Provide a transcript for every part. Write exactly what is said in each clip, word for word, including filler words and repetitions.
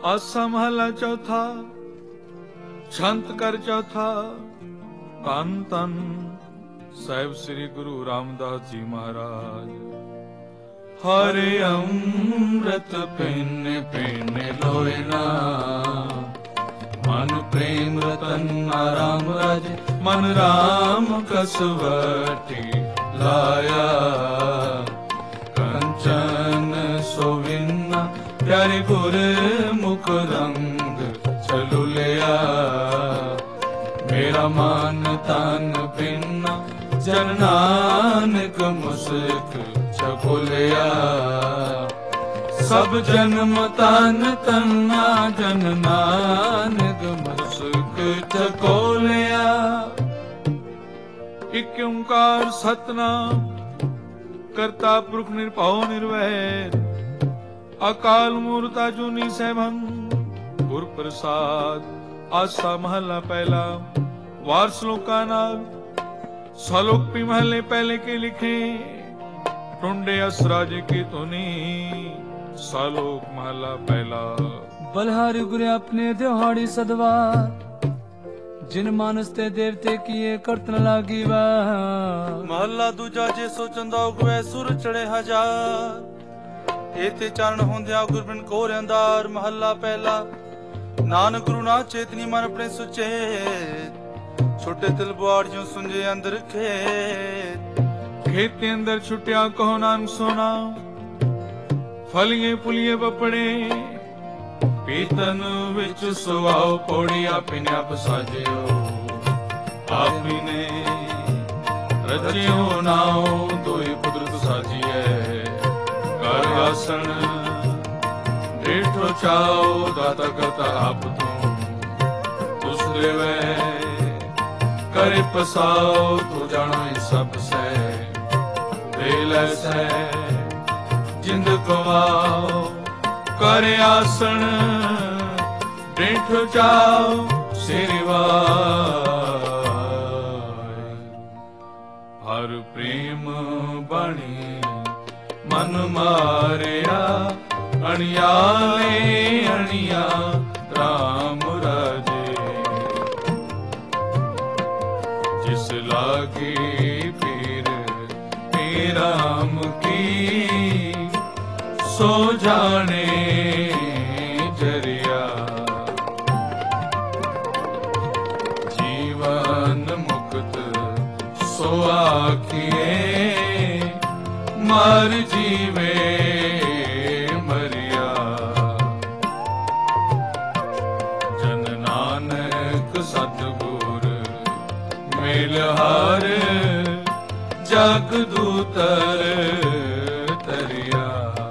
ਆਸਾ ਮਹਲਾ ਚੌਥਾ। ਛੰਤ ਕਰ ਚੌਥਾ। ਧੰਨ ਧੰਨ ਸਾਹਿਬ ਸ੍ਰੀ ਗੁਰੂ ਰਾਮਦਾਸ ਜੀ ਮਹਾਰਾਜ। ਹਰਿ ਅੰਮ੍ਰਿਤ ਪਿੰਨ ਪਿੰਨ ਲੋਇ ਨਾ, ਮਨ ਪ੍ਰੇਮ ਰਤਨ ਰਾਮ ਰਾਜੇ, ਮਨ ਰਾਮ ਕਸਵਟੀ ਲਾਇਆ। ਕੰਚਨ ਸੋਵਿਨਾ ਪਿਆਰੇ ਗੁਰ ਮੁਖ ਰੰਗ ਚਲੁਲਿਆ। ਮੇਰਾ ਮਨ ਤਨ ਪਿੰਨਾ ਜਨ ਨਾਨਕ ਮੁਸਕ ਚਖੁਲਿਆ। ਸਭ ਜਨਮ ਤਨ ਤਨਾ ਜਨ ਨਾਨਕ ਮੁਸਕ ਚਖੁਲਿਆ। ਇਕ ਓੰਕਾਰ ਸਤਿਨਾਮ ਕਰਤਾ ਪੁਰਖ ਨਿਰਭਉ ਨਿਰਵੈਰ, ਅਕਾਲ ਮੂਰਤ ਅਜੂਨੀ ਸੈਭੰ ਗੁਰ ਪ੍ਰਸਾਦ। ਆਸਾ ਮਹਲਾ ਪਹਿਲਾ। ਵਾਰ ਸ਼ਲੋਕਾਂ ਨਾਲ। ਸਲੋਕ ਵੀ ਮਹਲੇ ਪਹਿਲੇ ਕੇ ਲਿਖੇ, ਟੁੰਡੇ ਅਸਰਾਜ ਕੀ ਧੁਨੀ। ਸਲੋਕ ਮਹਲਾ ਪਹਿਲਾ। ਬਲਹਾਰੀ ਗੁਰੇ ਆਪਣੇ ਦਿਹਾੜੀ ਸਦਵਾ, ਜਿਨ ਮਾਨਸ ਤੇ ਦੇਵਤੇ ਕੀਏ ਕਰਤਨ ਲਾਗੀ ਵਾ। ਮਹਲਾ ਦੂਜਾ। ਜੇ ਸੋ ਚੰਦਾ ਉਗਵੇ ਸੁਰ ਚੜੇ ਹਜ਼ਾਰ, ਏਥੇ ਚਰਨ ਹੁੰਦਿਆਂ ਗੁਰਬਿਨ ਕੋ ਰਹਿੰਦਾਰ। ਮਹਲਾ ਪਹਿਲਾ। ਨਾਨਕ ਗੁਰੂ ਨਾ ਚੇਤਨੀ ਮਨ ਆਪਣੇ ਸੁਚੇ, ਛੋਟੇ ਤਿਲ ਬੁਆੜ ਜਿਉ ਸੁੰਝੇ ਅੰਦਰ ਖੇਤ। ਖੇਤੇ ਅੰਦਰ ਛੁੱਟਿਆ ਕਹੋ ਨਾਨਕ ਸੋਨਾ, ਫਲੀਏ ਪੁਲੀਏ ਬਪੜੇ। ਪੀਤਨ ਵਿੱਚ ਸੁਆਓ ਪੌੜੀ, ਆਪਿਨੇ ਆਪ ਸਾਜਿਓ। ਆਪਿਨੇ ਰਚਿਓ ਨਾਉ, ਦੋਈ ਕੁਦਰਤ ਸਾਜੀਐ। ਕਰ ਆਸਣ ਡੇਠੋ ਚਾਓ, ਦਾਤਾ ਕਰਤਾ ਆਪ ਤੂੰ। ਤੁਸ ਦੇਵੈ ਕਰੇ ਪਸਾਓ, ਤੂੰ ਜਾਣਾ ਸਭ ਸੈ। ਦੇ ਲੈ ਸੈ ਜਿੰਦ ਕਵਾਓ, ਕਰ ਆਸਣ ਡੇਠੋ ਚਾਓ। ਸੇਵਾਏ ਹਰ ਪ੍ਰੇਮ ਬਾਣੀ ਮਨ ਮਾਰਿਆ। ਅਣਿਆਲੇ ਅਣਿਆ ਰਾਮ ਰਾਜੇ, ਜਿਸ ਲਾਗੇ ਪੀਰ ਪੀ ਰਾਮ ਕੀ। ਸੋ ਜਾਣੇ ਜਰਿਆ, ਜੀਵਨ ਮੁਕਤ ਸੋ ਆਖੀਏ। ਮਰ ਜੀਵੇ ਮਰਿਆ, ਜਨ ਨਾਨਕ ਸਤਿਗੁਰ ਮਿਲ ਹਰ। ਜਗ ਦੂਤਰ ਤਰਿਆ।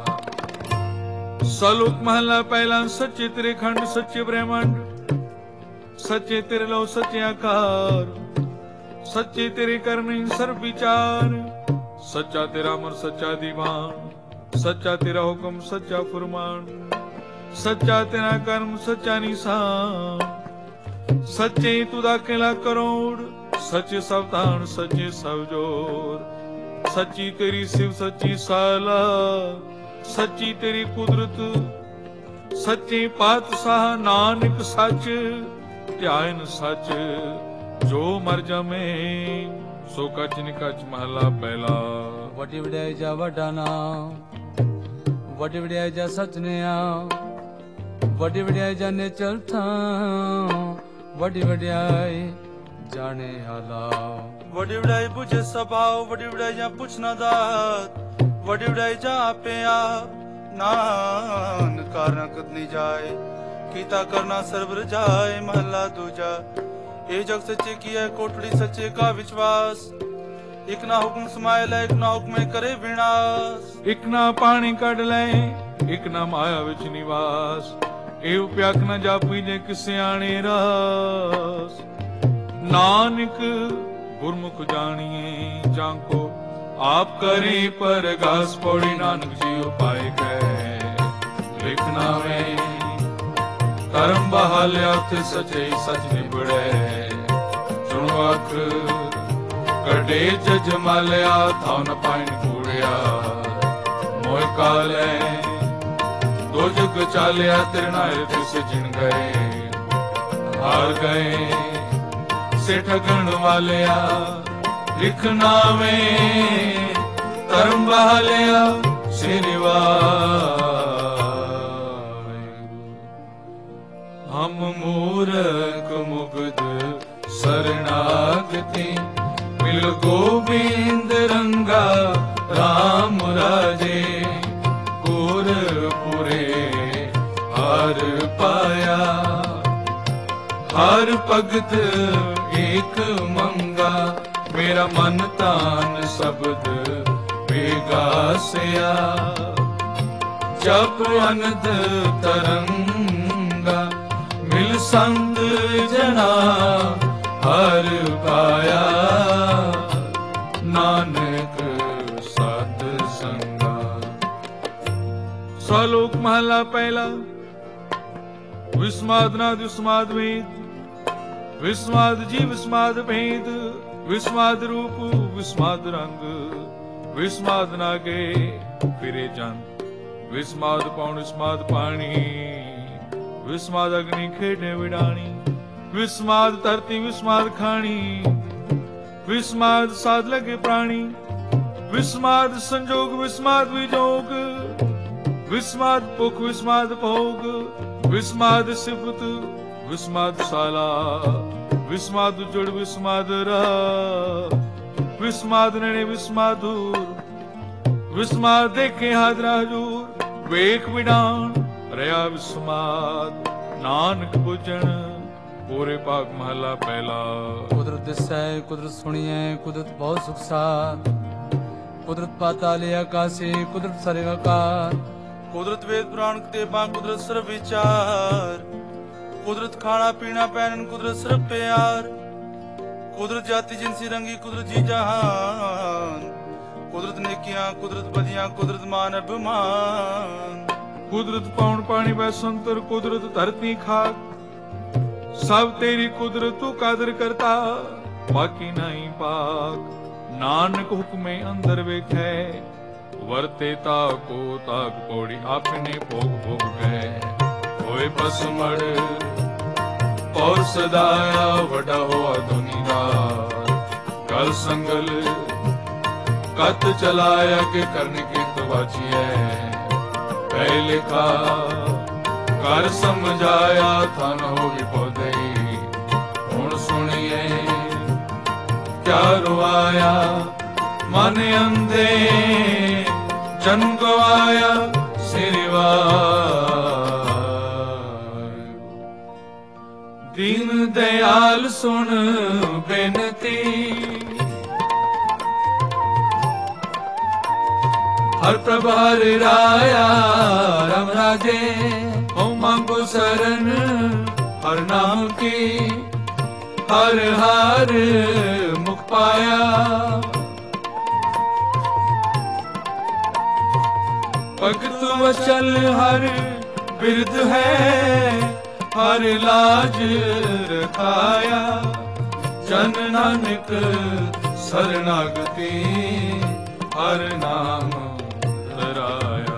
ਸਲੋਕ ਮਹਲਾ ਪਹਿਲਾ। ਸੱਚੇ ਤੇਰੇ ਖੰਡ ਸੱਚੇ ਬ੍ਰਹਮੰਡ, ਸੱਚੇ ਤੇਰੇ ਲੋ ਸੱਚੇ ਆਕਾਰ। ਸੱਚੇ ਤੇਰੇ ਕਰਨੇ ਸਰਬ ਵਿਚਾਰ, ਸੱਚਾ ਤੇਰਾ ਅਮਰ ਸੱਚਾ ਦੀਵਾਨ। ਸੱਚਾ ਤੇਰਾ ਹੁਕਮ ਸੱਚਾ ਫੁਰਮਾਨ, ਸੱਚਾ ਤੇਰਾ ਕਰਮ ਸੱਚਾ ਨਿਸ਼ਾਨ। ਸੱਚੇ ਤੂੰ ਦਾਖਲਾ ਕਰੋੜ, ਸੱਚੇ ਸਵਧਾਨ ਸੱਚੇ ਸਭ ਜੋਰ। ਸੱਚੀ ਤੇਰੀ ਸਿਵ ਸੱਚੀ ਸਾਲਾ, ਸੱਚੀ ਤੇਰੀ ਕੁਦਰਤ। ਸੱਚੇ ਪਾਤਸ਼ਾਹ ਨਾਨਕ ਸੱਚ, ਧਿਆਨ ਸੱਚ। ਜੋ ਮਰ ਜਾਵੇ ਸੋ ਕੱਚ ਨਿਕਚ। ਮਹਲਾ ਪਹਿਲਾ। ਵੱਡੀ ਵਡਿਆਈ ਜਾ ਵੱਡਾ ਨਾਮ, ਵੱਡੀ ਵਡਿਆਈ ਜਾ ਸਚ ਨਿਆਮ। ਵੱਡੀ ਵਡਿਆਈ ਜਾ ਨਿਚਲ ਥਾਂ, ਵੱਡੀ ਵਡਿਆਈ ਜਾਣੇ ਹਾਲਾ। ਵੱਡੀ ਵਡਿਆਈ ਬੁਝੇ ਸਭਾਉ, ਵੱਡੀ ਵਡਿਆਈ ਜਾ ਪੁੱਛ ਨਾ ਦਾਤ। ਵੱਡੀ ਵਡਿਆਈ ਜਾ ਆਪੇ ਆਪ, ਨਾਨਕ ਕਾਰਨ ਕਦ ਨਹੀਂ ਜਾਏ। ਕੀਤਾ ਕਰਨਾ ਸਰਬ ਰਜਾਏ। ਮਹਲਾ ਦੂਜਾ। ਇਹ ਜਗ ਸੱਚੇ ਕੀ ਹੈ, ਕੋਟੜੀ ਸੱਚੇ ਕਾ ਵਿਸ਼ਵਾਸ। ਇਕ ਨਾ ਹੁਕਮ ਸਮਾਇ ਲੈ, ਇਕ ਨਾ ਹੁਕਮੇ ਕਰੇ ਵਿਨਾਸ਼। ਇਕ ਨਾ ਪਾਣੀ ਕੱਢ ਲੈ, ਇਕ ਨਾ ਮਾਇਆ ਵਿੱਚ ਨਿਵਾਸ। ਇਹ ਉਪਿਆਕ ਨਾ ਜਾਪੀ ਜੇ ਕਿਸੇ ਆਣੇ ਰਾਸ। ਨਾਨਕ ਗੁਰਮੁਖ ਜਾਣੀਏ ਜਾਂ ਕੋ ਆਪ ਕਰੇ ਪਰਗਾਸ। ਪੌੜੀ ਨਾਨਕ ਜੀ ਉਪਾਇ ਕੈ ਲਿਖਣਾ ਵੇ। ਕਰਮ ਬਹਾਲਿਆ ਤੇ ਸੱਚੇ ਸੱਚ ਨਿਬੜੈ। ਸੁਣੋ ਅੱਖ ਕਡੇ ਜਜ ਮਲਿਆ, ਥਾਉ ਨ ਪਾਇਨ ਕੂੜਿਆ। ਮੋਇ ਕਾਲੇ दो जग चालिया तिरनाए तिस जिन गए हार गए से ठगण वालिया लिखना में धर्म बहालिया सिरवा हम मूरख मुग्ध शरणागति मिल गोविंद रंगा राम राजे गुरपुरे हार पाया हर भगत एक मंगा मेरा मन तान शब्द बेगासिया जप अनद तरंगा मिल संग जना हर पाया नानक सत संगा। श्लोक महला पहला। विस्माद नाद विस्माद वेद विस्माद जी विस्माद भेद विस्माद रूप विस्माद रंग विस्माद नागे फिरे जन विस्माद पौन विस्माद पानी विस्माद अग्नि खेडे विडाणी विस्माद धरती विस्माद खानी विस्माद साध लगे प्राणी विस्माद संजोग विस्माद विजोग विस्माद पुख विस्माद भोग विस्माद सिफत विस्माद साला विस्माद जुड़ विस्माद रहा विस्माद नैने विस्मादूर विस्माद देखे हाजरा हजूर वेख विडान रया विस्माद नानक बुझण पूरे पाक महला पहला। कुदरत दिसै कुदरत सुनिए कुदरत बहुत सुखसार कुदरत पाताले आकाशे कुदरत सरेगाकार कुदरत वेद पुराण किताबां कुदरत सर्व विचार कुदरत खाना पीना पहनन कुदरत सर्व प्यार कुदरत जाति जिनसी रंगी कुदरत जी जहान कुदरत नेकियां कुदरत बदियां कुदरत मान अभिमान कुदरत पौन पानी वह संतर कुदरत धरती खाक सब तेरी कुदरत तू कादर करता बाकी नहीं पाक नानक हुक्मे अंदर वेखे वर्ते ताको ताक पौड़ी आपने भोग भोग गए होए पसमड़ और सदाया वडा हुआ दुनियादार कल संगल कत चलाया के करने की तो बाची है पहले का कर समझाया था न होगी पौधे हुण सुनिए क्या रुआया मन अंधे जन गवाया सिरवा दीन दयाल सुन बेनती हर प्रभार राया राम राजे हो मांगो शरण हर नाम की हर हार मुख पाया भगत वचल हर बिरद है हर लाज रखाया जन नानक शरणागति हर नाम धराया।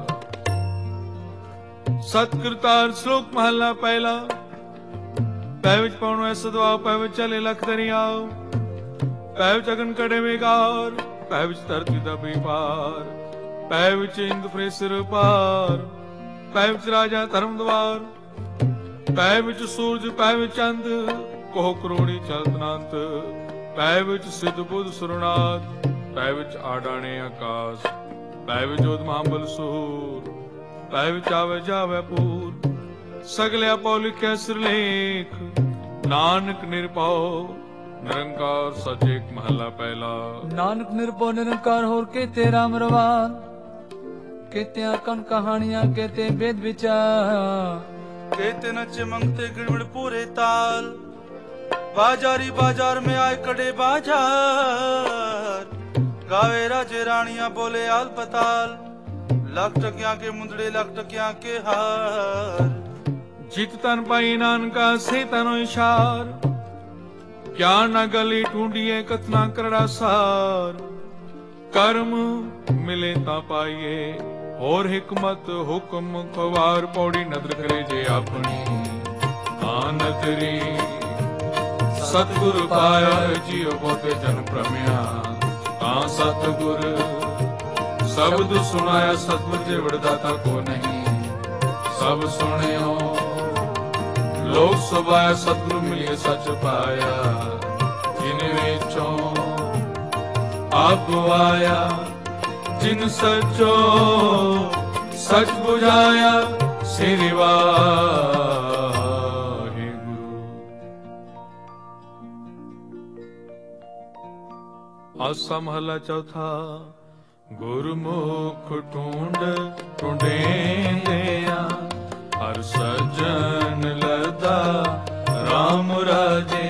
सतकृतार श्लोक महला पहला। पै विच पौनो ऐ सदवाओ पै विच चले लख दरियाओ पै विच अगन कड़े वेगार पै विच धरती दा बेपार पै विच इंद फरे सिर पार पै विच राजा धर्म द्वार पै विच सूरज पै विच चंद कोह करोड़ी चलतनांत पै विच सिद्ध बुद्ध सुरनाथ पै विच आडाणे आकाश पै विच जोध महाबल सूर पै विच आवे जावे पूर सगले आपो लिखे सिरलेख नानक निर्भौ निरंकार सच एक महला पहला। नानक निर्भौ निरंकार होर केते राम रवान केते कन कहानियां केते वेद विचार केते नचे मंगते गिड़मिड़ पूरे ताल बाजारी बाजार में आए कड़े बाजार गावे राजे रानियां बोले आल पताल लाख टकियां के मुंदड़े लाख टकियां के हार जित तन पाई नानका से तनो इशार क्या न गली ढूंढिए कतना करड़ा सार कर्म मिले ता पाइए ਹੋਰ हिकमत हुक्म खवार पौड़ी नदर करे जे अपनी आनतरी सतगुरु पाया जियो बहुते जन प्रमिया ता सतगुर शब्द सुनाया सतगुर जे वरदाता को नहीं सब सुनियो लोक सुभाया सतगुरु मिलिए सच पाया जिन विचों आप आया जिन सचो सच बुझाया श्री वाहिगुरु। आसा महला चौथा गुरमुख ढूंढ ढूंढेंदिया हर सजन लदा राम राजे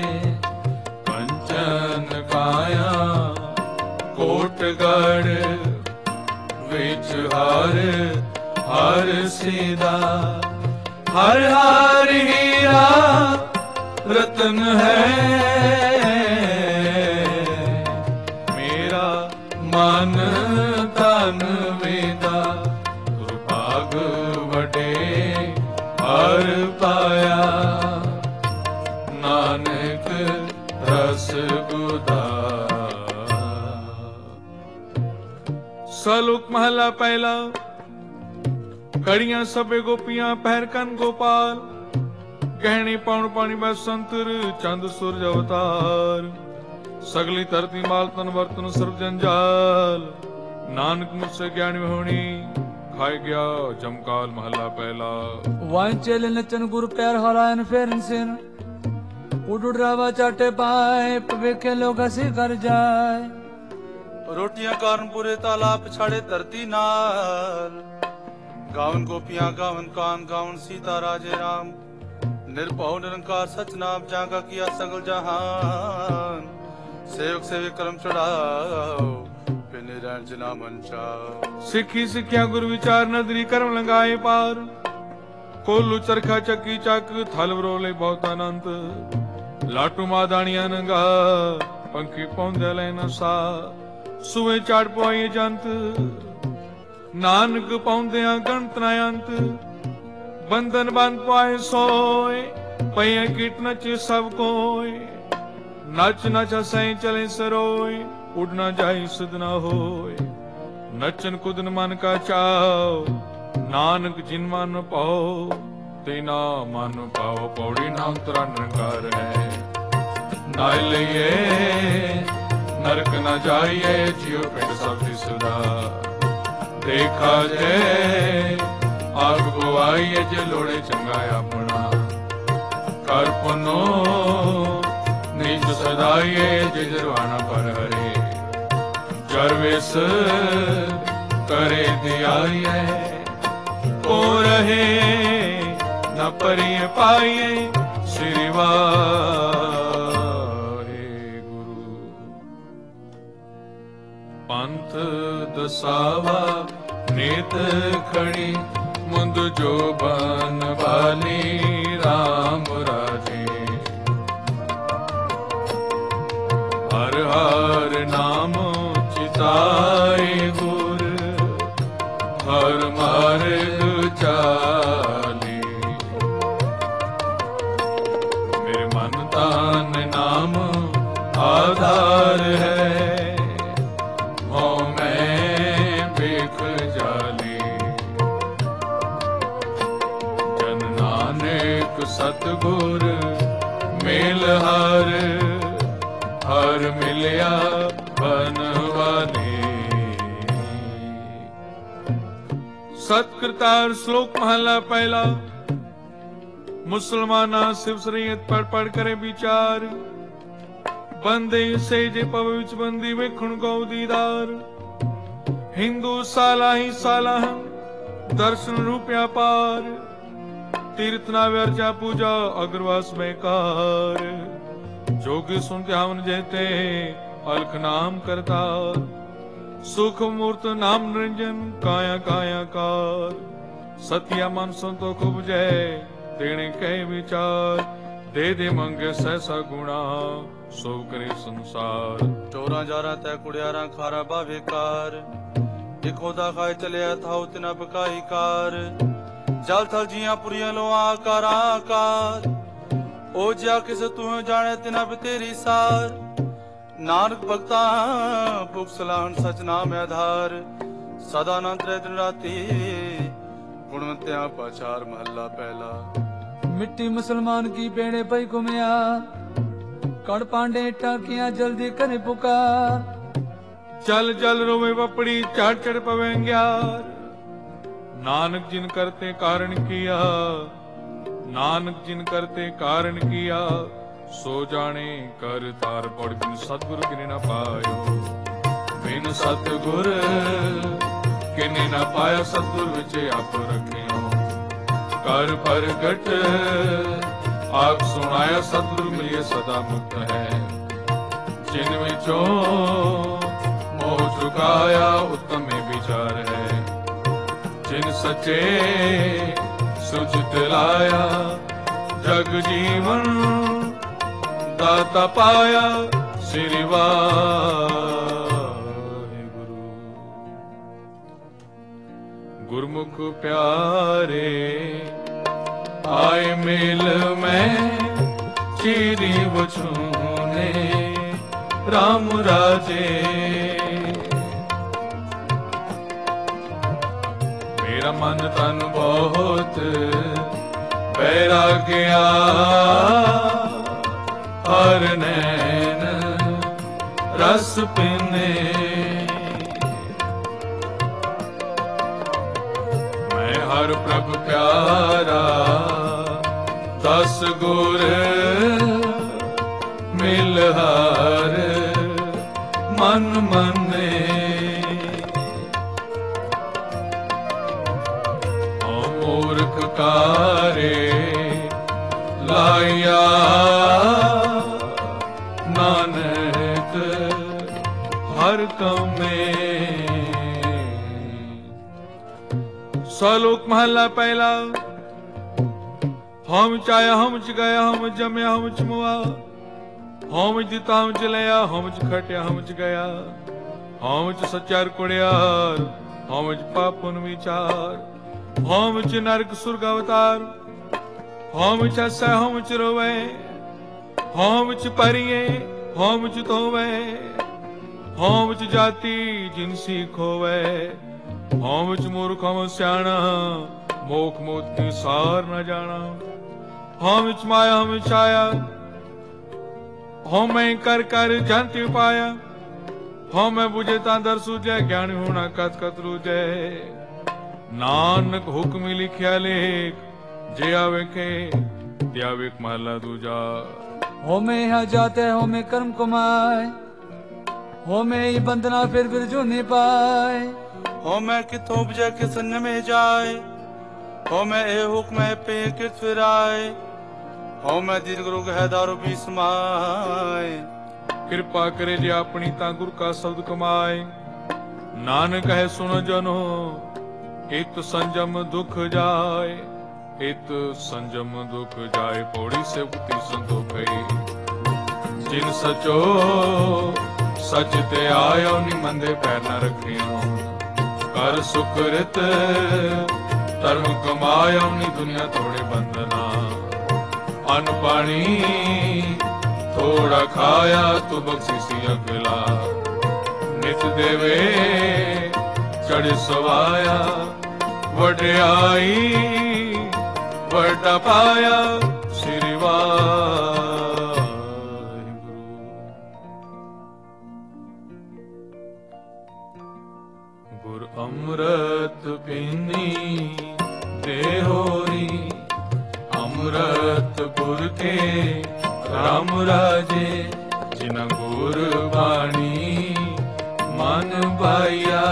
कंचन काया कोटगढ़ विच हर हर सीधा हर हर हीरा रतन है मेरा मन तन वेदा दुर्भाग वडे हर पाया नानक रस गुदा। सलोक महला पहला कड़ियां सबे गोपियां पहर कन गोपाल गहने पाउन पानी में संतर चंद सूरज अवतार सगली धरती माल तन वर्तन सर्व जंजाल नानक मुझसे ज्ञानी होनी खाए गया जमकाल महला पहला। वाइन चेले नचन गुरु पैर हरायन फेरन सिर उड़ रावा चाटे पाए पवेखे लोग हसी कर जाए रोटियां कारण पूरे तालाब छाड़े धरती नाल गावन गोपियां गावन कान गावन सीता राजे राम निर्भव निरंकार सच नाम जागा किया सगल जहान सेवक सेवे कर्म चढ़ाओ पिने रहन जना मन चाओ। सिखी सिखिया गुरु विचार नदरी कर्म लगाए पार कोलू चरखा चक्की चक थल वरोले बहुत अनंत लाटू मादानिया नंगा पंखी पौंदे लेना सा सुवे चाड़ पवाइए जंत नानक पाउंदिया गणत ना अंत बंधन बन पाए सोए पये कीट नचे सब कोय नच नच सही चले सरोय उड़ना जाए सुध ना होय नचन कुदन मन का चाओ नानक जिन मन पाओ तेना मन पाओ पौड़ी नाम तरा निरंकार है नाय लिए नरक न जाइए जियो पिंड सब सुधा देखा जे आग गवाइए जे लोड़े चंगा अपना कर पुनो नीच सदाइए जे जरवाना पर हरे जरवेस करे दियाइए को रहे न परिय पाइए श्री पंथ दसावा नेत खड़ी मुंद जो बन वाली राम राजे हर हर नाम चिताए गुर हर मार्ग चाली मेरे मन तान नाम आधार है सतगुर मेल हर हर मिलिया बन वाले। सतकृतार श्लोक महला पहला मुसलमाना शिव शरीयत पढ़ पढ़ करे विचार बंदे से जे पव विच बंदी वेखण गौ दीदार हिंदू साला ही साला दर्शन रूपया पार तीर्थ ना व्यर्चा पूजा अग्रवास में कार जोगी सुनते हवन जेते अलख नाम करतार सुख मूर्त नाम निरंजन काया काया कार सत्या मन संतो खूब जय देने कह विचार दे दे मंगे सहसा गुणा सो करे संसार चोरा जारा तै कुड़ियारा खारा बावेकार ਇੱਕ ਉਹਦਾ ਖਾਏ ਚਲਿਆ ਥਾਉ ਤਿਨਾ ਬਕਾਈ ਕਾਰ ਜਲ ਥਲ ਜੀਆਂ ਪੁਰੀਆਂ ਲੋ ਆਕਾਰ ਆਕਾਰ ਉਹ ਜਿਆ ਕਿਸ ਤੂੰ ਜਾਣੇ ਤਿਨਾ ਬਤੇਰੀ ਸਾਰ ਨਾਨਕ ਭਗਤਾ ਭੁਖ ਸਲਾਹਣ ਸਚ ਨਾਮ ਆਧਾਰ ਸਦਾ ਅਨੰਤ ਰਹਿ ਦਿਨ ਰਾਤੀ ਗੁਣਵੰਤਿਆ ਪਾਚਾਰ ਮਹੱਲਾ ਪਹਿਲਾ। ਮਿੱਟੀ ਮੁਸਲਮਾਨ ਕੀ ਪੇੜੇ ਪਈ ਘੁਮਿਆ ਕੜ ਪਾਂਡੇ ਟਾਕੀਆਂ ਜਲਦੀ ਕਰੇ ਪੁਕਾਰ ਚਲ ਜਲ ਰੋਵੇ ਵਪੜੀ ਚੜ ਚੜ ਪਵੇਂਗਿਆਰ ਨਾਨਕ ਜਿਨ ਕਰਤੇ ਕਾਰਨ ਕੀਆ ਨਾਨਕ ਜਿਨ ਕਰਤੇ ਕਾਰਨ ਕੀਆ ਸੋ ਜਾਣੇ ਕਰ ਤਾਰ ਪੜ ਬਿਨ ਸਤਿਗੁਰ ਕਿਨੇ ਨਾ ਪਾਇਓ ਬਿਨ ਸਤਿਗੁਰ ਕਿਨੇ ਨਾ ਪਾਇਆ ਸਤਿਗੁਰ ਵਿੱਚ ਆਪ ਰੱਖਿਓ ਕਰ ਪ੍ਰਗਟ ਆਪ ਸੁਣਾਇਆ ਸਤਿਗੁਰ ਮਿਲਿਆ ਸਦਾ ਮੁਕਤ ਹੈ ਜਿਨ ਵਿੱਚੋਂ ਮੋਹ ਚੁਕਾਇਆ ਉਤਮੇ ਵਿਚਾਰ ਹੈ ਜਿਨ ਸੱਚੇ ਸੁਚਿਤ ਲਾਇਆ ਜਗ ਜੀਵਨ ਦਾਤਾ ਪਾਇਆ ਸ੍ਰੀ ਵਾਹਿਗੁਰੂ। ਗੁਰਮੁਖ ਪਿਆਰੇ ਆਏ ਮੇਲ ਮੈਂ ਚੀਰੀ ਵਛੂਨੇ ਰਾਮ ਰਾਜੇ ਮੇਰਾ ਮਨ ਤਨ ਬਹੁਤ ਬੈਰਾਗਿਆ ਹਰ ਨੈਣ ਰਸ ਪੀਨੇ ਮੈਂ ਹਰ ਪ੍ਰਭ ਪਿਆਰਾ ਦਸ ਗੁਰ ਮਿਲ ਹਰ ਮਨ ਮੰਨੇ ਮੂਰਖ ਕਾਰੇ ਲਾਇਆ ਨਾਨਕ ਹਰ ਕਮੇ। ਸਲੋਕ ਮਹਲਾ ਪਹਿਲਾ। ਹਮ ਚਾਇਆ ਹਮ ਚ ਗਿਆ ਹਮ ਜਮਿਆ ਹਮ ਚ ਮੁਆ ਹਮ ਚ ਦਿੱਤਾ ਹਮ ਚ ਲਿਆ ਹਮ ਚ ਖਟਿਆ ਹਮ ਚ ਗਿਆ ਹਮ ਚ ਸੱਚਾ ਕੁੜਿਆਰ ਹਮ ਚ ਪਾਪਨ ਵਿਚਾਰ ਹਮ ਚ ਨਰਕ ਸੁਰਗ ਅਵਤਾਰ ਹਮ ਚ ਹੱਸੈ ਹਮ ਚ ਰੋਵੇ ਹਮ ਚ ਪਰੀਏ ਹਮ ਚ ਧੋਵੇ ਹਮ ਚ ਜਾਤੀ ਜਿਨਸੀ ਖੋਵੇ ਹਮ ਚ ਮੂਰਖ ਹਮ ਸਿਆਣਾ ਮੋਖ ਮੋਤੀ ਸਾਰ ਨਾ ਜਾਣਾ ਹਮ ਚ ਮਾਇਆ ਹਮ ਛਾਇਆ ਹਉਮੈ ਕਰ ਕਰ ਜੰਤਿ ਪਾਇਆ ਹਉਮੈ ਬੁਝੇ ਤਾਂ ਦਰ ਸੂਝੈ ਗਿਆਨ ਹੋਣਾ ਕਤ ਕਤ ਰੂਝੈ ਨਾਨਕ ਹੁਕਮ ਲਿਖਿਆ ਲੇਖ ਜੇ ਆਵੇਖੇ ਤੇ ਆਵੇਖ ਮਹਲਾ ਦੂਜਾ। होमे यहाँ जाते होमे कर्म कमाए होमे ही बंदना फिर फिर जो नहीं पाए होमे किथों उपजे किस में जाए होमे ए हुक्म पे कित फिराए होमे दीर्घ रोग है दारू भी समाए कृपा करे जे अपनी ता गुर का शब्द कमाए नानक है सुन जनो इत संजम दुख जाए इत संजम दुख जाए पौड़ी से उती संतोख जिन सचो सच ते आयो निमंदे पैर न रखियो कर सुकृत धर्म कमायो नी दुनिया थोड़े बंधना अन्न पानी थोड़ा खाया तू बख्शिसी अगला नित देवे चढ़ सवाया वड्याई वड्डा पाया श्री वाहिगुरु। गुर अमृत पीनी देहोरी अमृत गुर के राम राजे जिन गुर बाणी मन पाया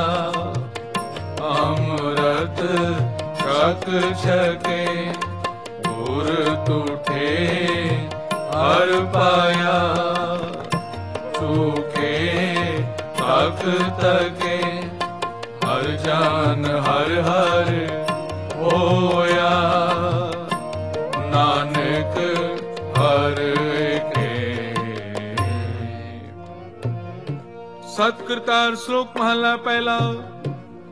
अमृत छक छके गुर तूठे हर पाया चूके तक तके हर जान हर हर होया नानक हर के। सतकृतार श्लोक महला पहला।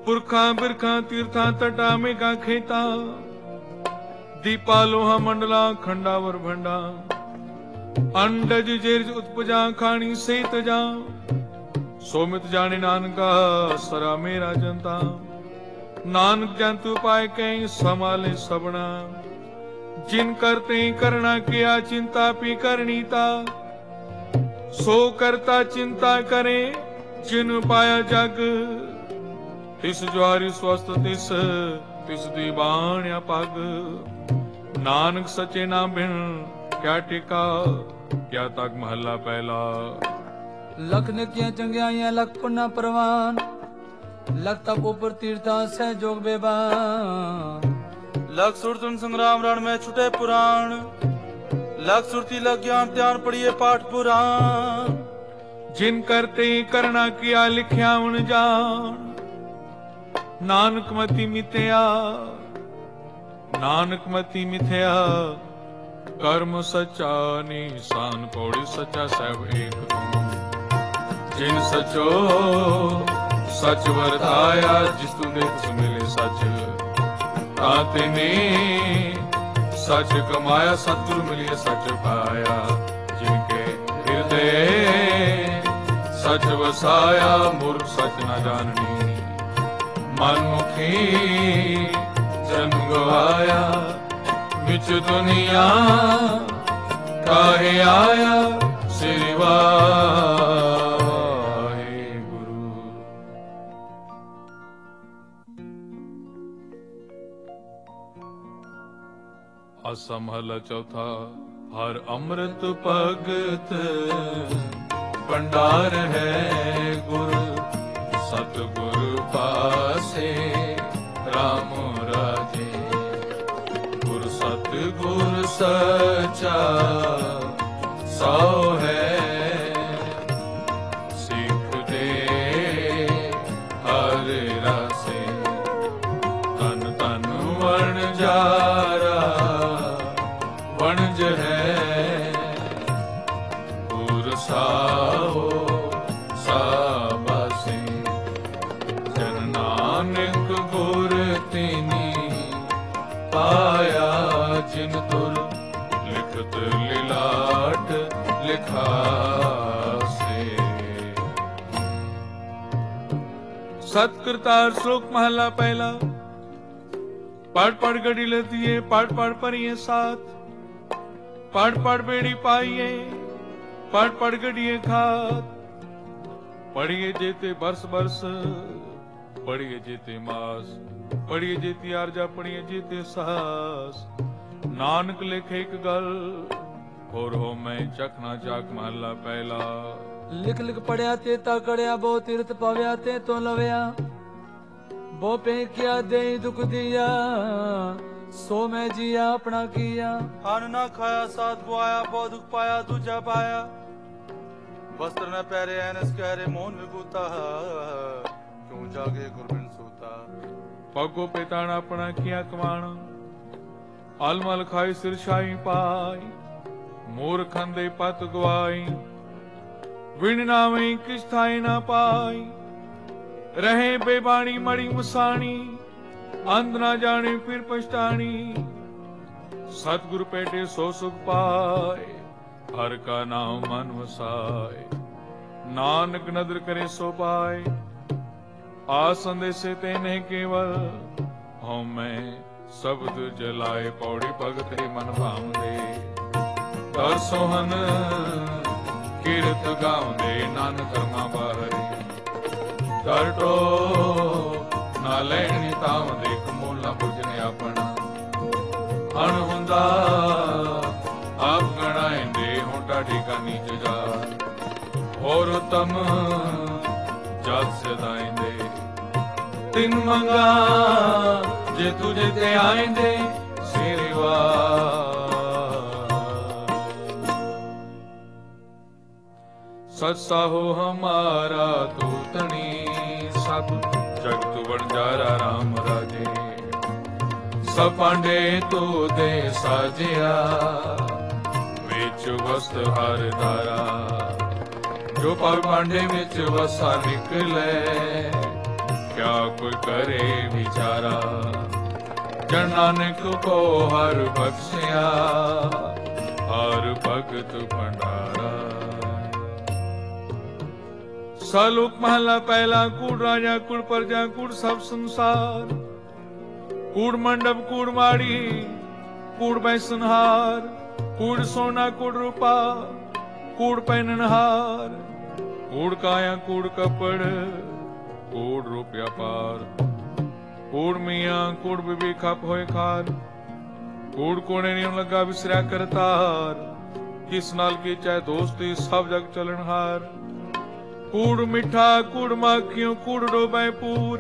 पुरखा बिरखा तीर्था तटा मेघा खेता दीपा लोहा मंडला खंडावर भंडा अंडज जेरज उत्पजा खानी सेत जा सोमित जाने नानका सरा मेरा जनता नानक जंतु पाए कहीं समाले सबना जिन करते करना किया चिंता पी करनीता सो करता चिंता करे जिन पाया जग तिस ज्वारी स्वस्थ तिस तिस दी बाण्या पग नानक सचे ना बिन क्या टिका क्या तक महला पहला लख निकियां चंगियाइयां लख पुन्ना परवान लख तप उपर तीर्था सहजोग बेबान लख सुरतुन संग्राम रण में छुटे पुराण लख सुरती लग ज्ञान त्यान पढ़िए पाठ पुराण जिन करते करना किया लिख्या उन जान नानक मति मिथ्या नानक मति मिथ्या कर्म सच्चा निशान पौड़ी सच्चा सब एक जिन सचो सच वरताया जिस तू देख मिले सच ताते ने सच कमाया सतगुरु मिलिए सच पाया जिनके हृदय सच वसाया मूर्ख सच न जाननी मनमुखी जन्म गवाया विच दुनिया काहे आया सिवा असमहल चौथा हर अमृत भगत भंडार है गुरु सतगुर पासे राम राजे गुरु सतगुर सचा सौ है सिख दे हर रासे तन तन वर्ण जारा वणज है गुर साहो साबासे जन नानक गुर तिनी पाया जिन तुर लिखत लिलाट लिखा से सतकृतार श्लोक महला पहला पाठ पाठ गड़ी लेती है पाठ पाठ परिए साथ पाठ पाठ बेड़ी पाइए पाठ पाठ गड़िए खात पढ़िए जेते बरस बरस पढ़िए जेते मास पढ़िए जेती आरजा पढ़िए जेते सास नानक लिखे एक गल और हो मैं चखना चाक महला पहला लिख लिख पढ़िया ते ता कड़िया बो तीर्थ पव्या ते तो लव्या बो पे क्या दे दुख दिया सो मैं जिया अपना किया अन ना खाया साथ बुआया बहुत दुख पाया दूजा पाया वस्त्र न पहरे एनस कहरे मोहन विभूता क्यों जागे गुरबिन सूता पगो पेताना अपना किया कमाना अलमल खाई सिरशाई पाई मोर खंदे पत गवाई विण नावे किस थाई ना पाई रहे बेबाणी मड़ी मुसाणी अंध ना जाने फिर पछतानी सतगुरु पेटे सो सुख पाए हर का नाम मन वसाए नानक नदर करे सो पाए आसंदेशे तेने केवल हो मैं शब्द जलाए पौड़ी भगत मन भावदे कर सोहन कीरत गावदे नानक कर्मा बाहरी डरटो ना लेनी ताव देख मोला बुझने अपना अण हुंदा आप गणाएंदे होटा टीका नीच जा और तम जात सदाएंदे तिन मंगा जे तुझे ते आएंदे सिरवा सत्सा हो हमारा तू तनी सब जगत वणजारा राम राजे सब पांडे तो दे साजिया विच वस्त हर धारा जो पर पांडे विच वसा निकले क्या कोई करे विचारा। जन नानक को हर बख्शिया हर भगत भंडारा। सलोक महला पहला। कूड़ राजा कूड़ प्रजा कूड़ सब संसार। कूड़ मंडप कूड़ माड़ी कूड़ बैसनहार। कूड़ सोना कूड़ रूपा कूड़ पहननहार। कूड़ काया कूड़ कपड़ कूड़ रूप व्यापार। कूड़ मियाँ कूड़ बीबी खप होए खार। कूड़ कोने नहीं लगा विसरिया करतार। किस नाल की चाहे दोस्ती सब जग चलनहार। कूड़ मिठा कूड़ माखियों कूड़ डोबे पूर।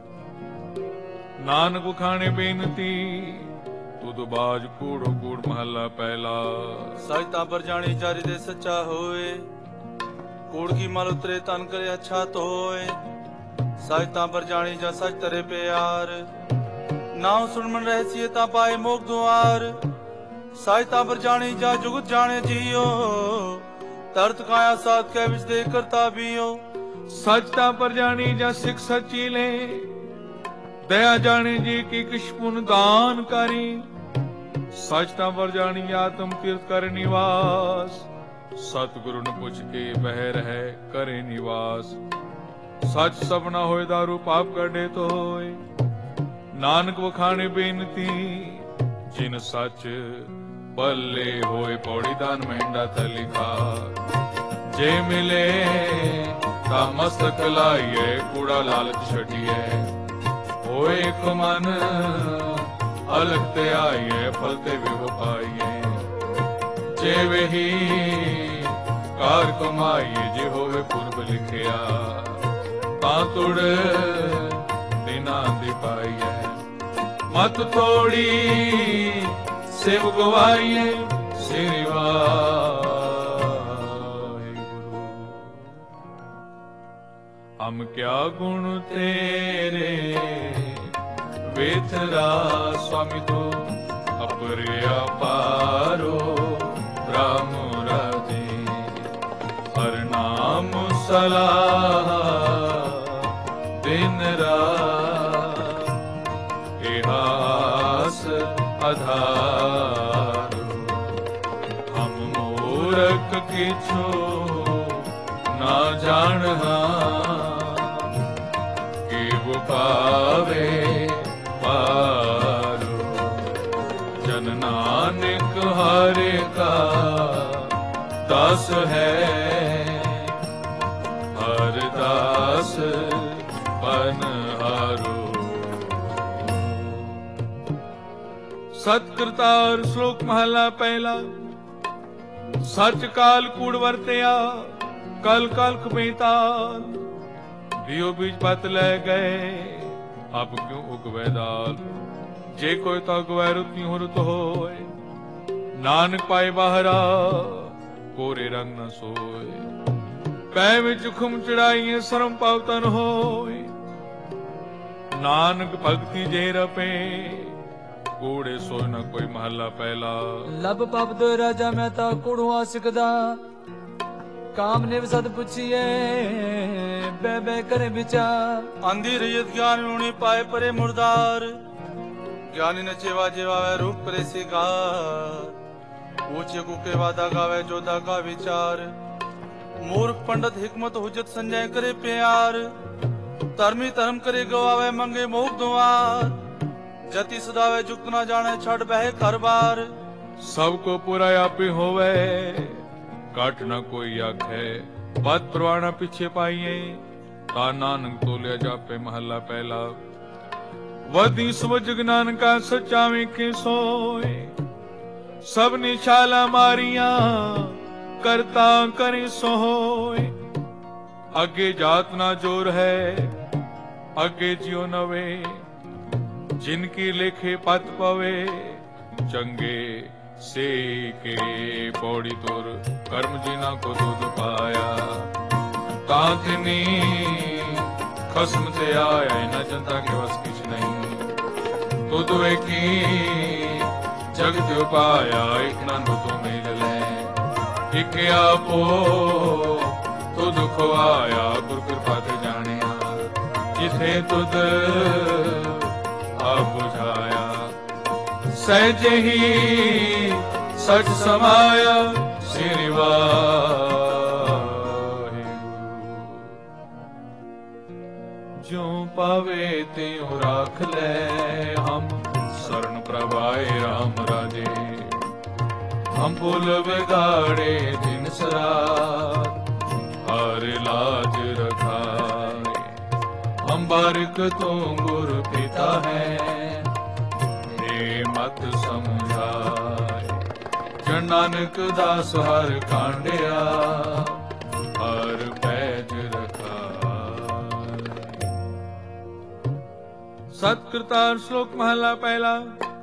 नानक खाने बेनती तुद बाज कूड़ो कूड़ महला पहला। साहिता पर जानी जारी दे सच्चा होए। कूड़ की मल उतरे तन करे अच्छा तो होए। साहिता पर जानी जा सच तरे प्यार। नाव सुन मन रहसिए ता पाए मोक द्वार। साहिता पर जानी जा जुगत जाने जियो। तरत काया साथ के विच दे करता बियो। सचता पर जानी जा सिख सची ले। दया जाने जी की किश पुन दान करी। सचता पर जानी आत्म तीर्थ कर निवास। सतगुरु न पुछ के बह रहे करे निवास। सच सब ना होए दारू पाप कटे तो होए। नानक वखाने बेनती जिन सच पल्ले होए। पौड़ी दान महिंडा तलिखा जे मिले ता मस्तक लाइए। कूड़ा लालच छटिए होए एक मन। अलग ते आइए फलते भी हो पाइए। जे वही कार कमाइए जे होवे पूर्व लिखिया। ता तुड़ दिना दी पाइए। मत थोड़ी सेव गवाइए श्री वाहिगुरु। हम क्या गुण तेरे वेथरा स्वामी तो अपरे अपारो ब्रह्म राधे। हर नाम सलाह दिन रात इहास आधार। हम मूरख किछु ना जानहा। कि वो पावे पारो। जन नानक हरे का दास है। हर दास बनहारो। सतकृतार श्लोक महला पहला। सच काल कूड़ वरतिया कल कलख बेताल। दियो बीज पत ले गए अब क्यों उगवे दाल। जे कोई तो उगवे रुती हो रुत होए। नानक पाए बाहरा कोरे रंग न सोए। पै विच खुम चढ़ाइए शरम पावतन होए। नानक भक्ति जे रपे कूड़े सोए न कोई महला पहला। लब पप दो राजा मैं ता कूड़ुआ सिकदा। काम ने सद पुछिए बे बे करे विचार। अंधी रहियत ज्ञान उणी पाए परे मुर्दार। ज्ञानी न चेवा जेवा वै रूप करे सिगार। ऊंचे कुके वादा गावे जोधा का विचार। मूर्ख पंडित हिकमत हुज्जत संजय करे प्यार। धर्मी धर्म करे गवावे मंगे मोह द्वार। जति सदावे जुक्त न जाने छड़ बहे घर बार। सबको पूरा आपे होवे काट न कोई आखे। बात परवाना पीछे पाइए ता नानक तोलिया जापे महला पहला। वदी सुबह जगनान का सच्चा वेखे सोए। सब निशाला मारिया करता करे सोए। अगे जात ना जोर है अगे जियो नवे। जिनकी लेखे पत पवे चंगे से के पौड़ी तोर कर्म जिना को दूध पाया। तांतनी खस्म से आया न जनता के बस किछ नहीं। तो दुए की जगत उपाया एक नंद तो मेल ले। एक आपो तो दुख आया गुर कृपा ते जानिया। जिथे हे तुद अब बुझाया, सहज ही सच समाया श्री वाहिगुरु। जो पावे त्यों राख ले हम, शरण प्रभाए राम राजे। हम पुल बिगाड़े दिन सरात, हर लाज रखाए। हम बारिक तू गुरु पिता है, हे मत समझाए। जन नानक दास हर कांडिया, हर पैज रखाए। सतकृतार श्लोक महला पहला।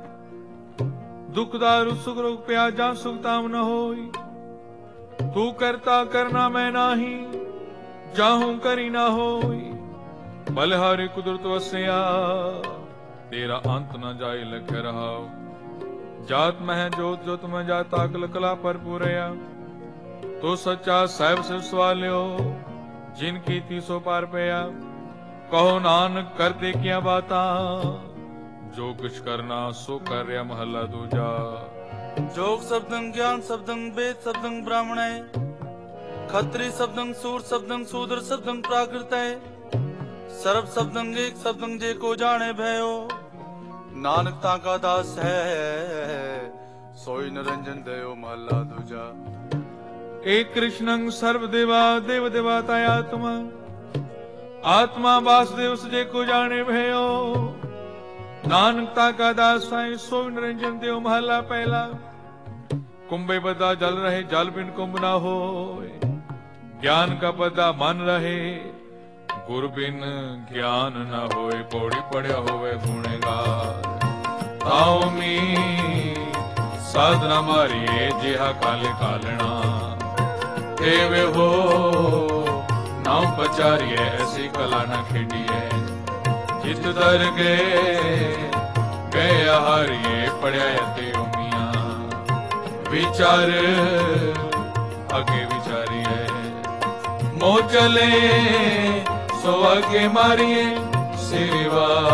दुखदारु सुख रोग प्याजा सुख ताम न होई। तू करता करना मैं नाही, जाहूं करी ना होई। बलिहारी कुदरत वसिया, तेरा अंत न जाए लख रहाओ। जात मह जोत जोत में जाता कल कला पर पूरया। तो सच्चा साहिब से सवालियो, जिनकी थी सो पार पया। कहो नानक करते क्या बाता, जो कुछ करना सो कर रहा महला दूजा। जोग शब्दं ज्ञान शब्दं वेद शब्दं ब्राह्मण है। खत्री शब्दं सूर शब्दं शूद्र शब्दं प्राकृत है। सर्व शब्दं एक शब्दं जे को जाने भयो। नानक ताका दास है, सोई निरंजन दयो महला दूजा। एक कृष्णं सर्व देवा देव देवाता आत्मा। आत्मा वासुदेव सजे को जाने भयो। नानकता का दास साईं सोई निरंजन देव महला पहला। कुंभे बदा जल रहे जल बिन कुंभ ना होए। ज्ञान का पदा मन रहे, गुरु बिन ज्ञान न होए। पौड़ी पड़िया होवे गुणगार, ताऊ मी साधना मारिए जिहा काले कालना। देवे हो नाव पचारिए, ऐसी कला न खेडिए। जित दर गए गए हारिए, पड़िया ते उमिया। विचार आगे विचारिए, मोह चले सो आगे मारिए। श्री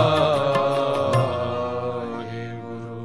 वाहिगुरु।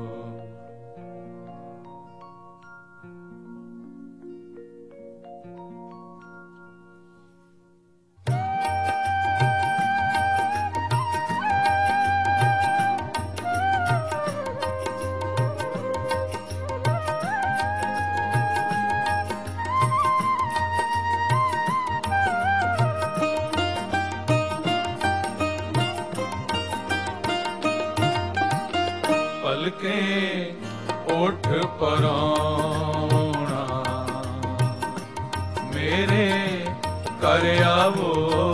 के ओठ पराउना, मेरे कर आवो।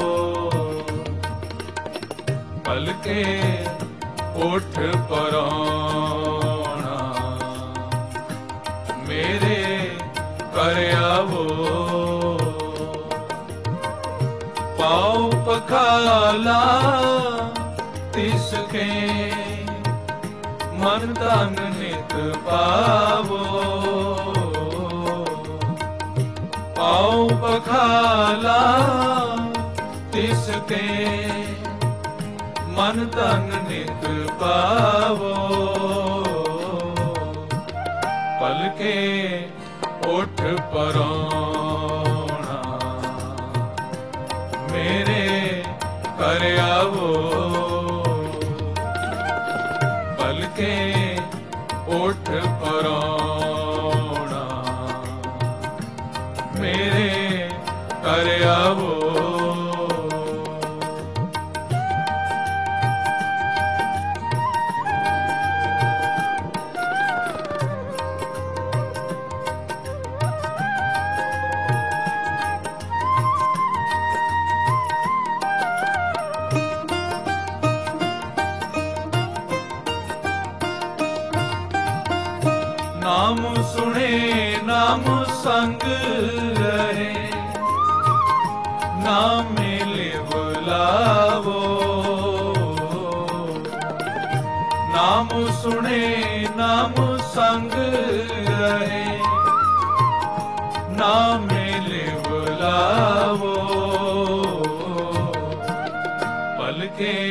पल के ओठ पराउना, मेरे कर आवो। पाँव पखाला तिसके, मन तन नित पावो। पाँव पखाला तिसके, मन तन नित पावो। पल के ओठ पराउना, मेरे कर आवो। पल के ओठ पराउना, मेरे कर आवो। नाम सुने नाम संग रहे, नाम मिले बुलावो। नाम सुने नाम संग रहे, नाम मिले बुलावो। पल के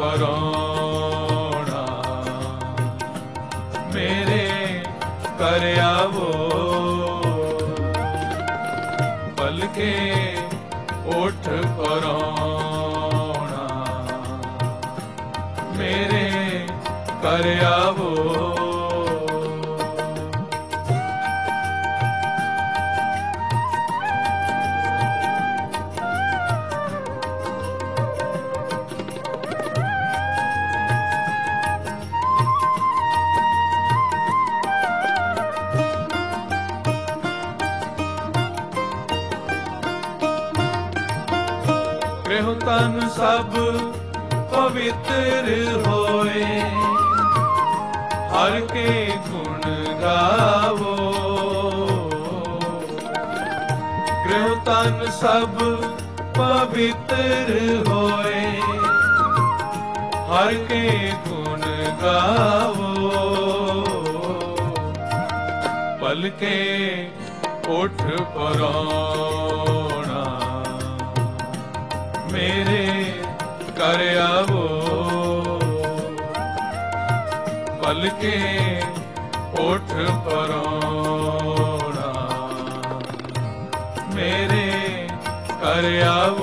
परोना मेरे कर आवो पलके उठ परोना मेरे कर आवो गृह तन सब पवित्र होए हर के गुण गावो गृह तन सब पवित्र होए हर के गुण गावो पलके उठ परोना मेरे कर आवो पलके उठ परोना मेरे कर आवो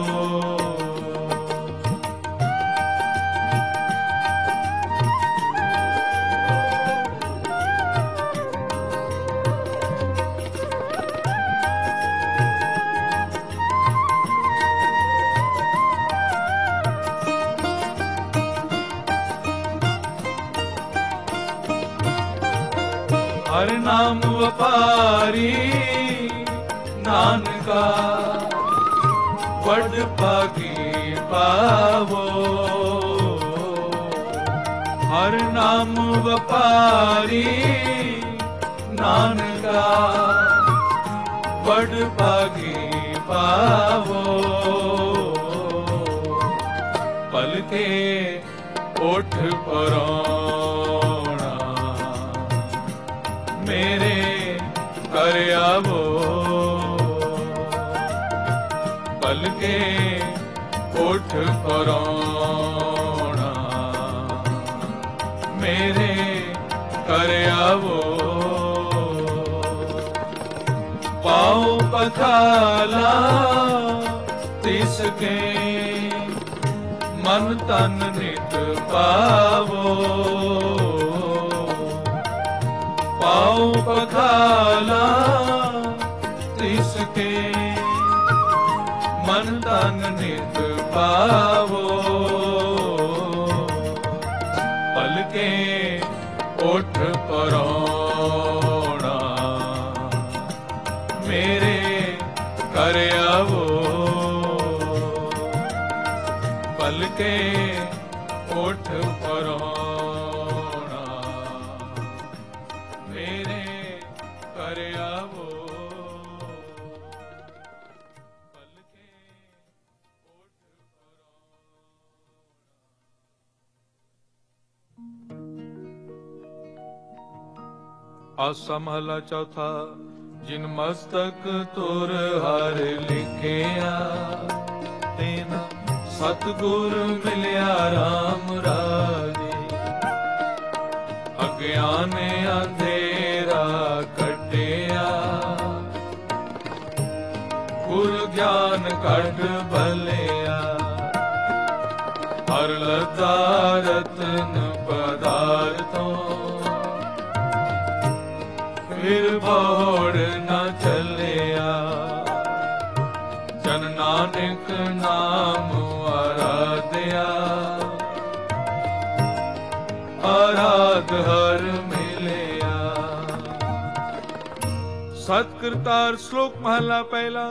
हर नाम व्यापारी नानका वड पागी पावो हर नाम व्यापारी नानका वड पागी पावो पलके उठ परोना मेरे कर आवो पलके उठ परोना मेरे कर आवो पाओ पखाला तिसके मन तन नित पावो पाओ पखाला तिसके मन तन नित पावो पलके उठ परोना मेरे कर आवो पलके उठ परोना मेरे कर आवो पलके उठ परोना। आसा महला चौथा जिन मस्तक तुर हर लिखिया तेना सतगुर मिलिया राम राजे अज्ञान अंधेरा कटिया गुर ज्ञान कट भलिया हर लता रतन पदार्थों फिर बोड़ न चलिया जन नानक नाम आराध्या आराध हर मिलिया। सतकृतार श्लोक महला पहला।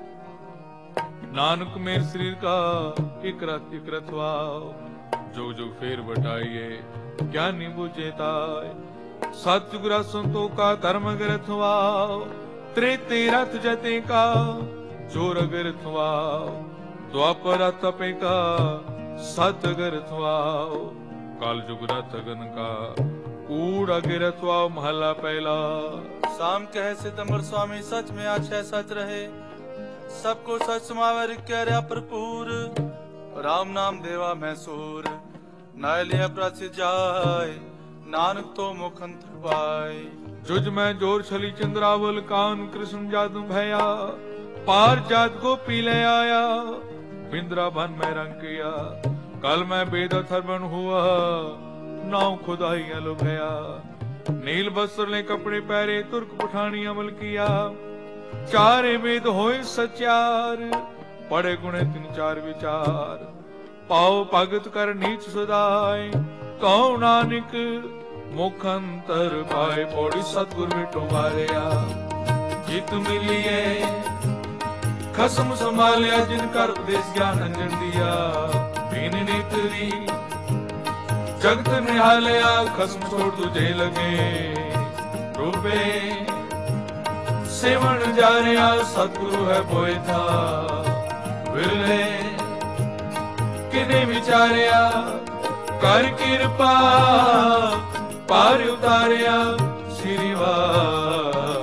नानक मेरे शरीर का इकरत इकरत वाव जो जो फेर बटाइए ज्ञानी बुझेताय सतगुरा संतों का धर्म ग्रथ वाव त्रेते रथ जते का जोर ग्रथ वाव द्वापर तपे का सत ग्रथ वाव काल जुग रथ गन का कूड़ गिरथ वाव महला पहला। शाम कहे सितंबर स्वामी सच में आछे सच रहे सबको सच समावर कर्या भरपूर राम नाम देवा मैसूर, नाय लिया प्राची जाय, नानक तो मुखंतर पाए। जुज में जोर छली चंद्रावल, कान कृष्ण जादू भया, पार जात को पी ले आया, बिंद्रावन में रंग किया, कल में वेद थर्बन हुआ, नाव खुदाई अल भया। नील वस्त्र ने कपड़े पहरे, तुर्क पठानी अमल किया, चारे वेद होए सचार, पढ़े गुणे तीन चार विचार, पाओ भगत कर नीच सदाय, कहो नानक मुखंतर पाए। पौड़ी सतगुरु मिटो मारिया, जित मिलिए खसम संभालिया, जिनका उपदेश ज्ञान अंजन दिया, दीन नेत्री जगत निहालिया, खसम छोड़ तुझे लगे रूपे, सेवन जा रहा सतगुरु है बोए था, विरले किने विचारिया, कर कृपा पार उतारिया, श्री वाहिगुरु।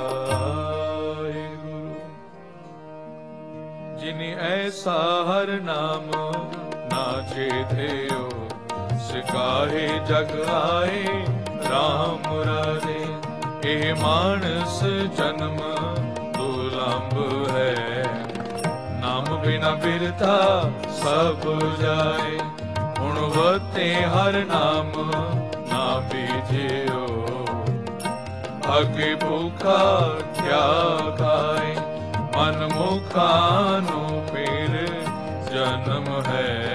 जिनि ऐसा हर नाम नाचे थे, सिकाहे जग आए राम राजे। ए मानस जन्म दुर्लभ है, नाम बिना बिरता सब जाए। गुणवते हर नाम ना बीजियो, अगे भूखा क्या खाए। मन मुखानु फिर जन्म है,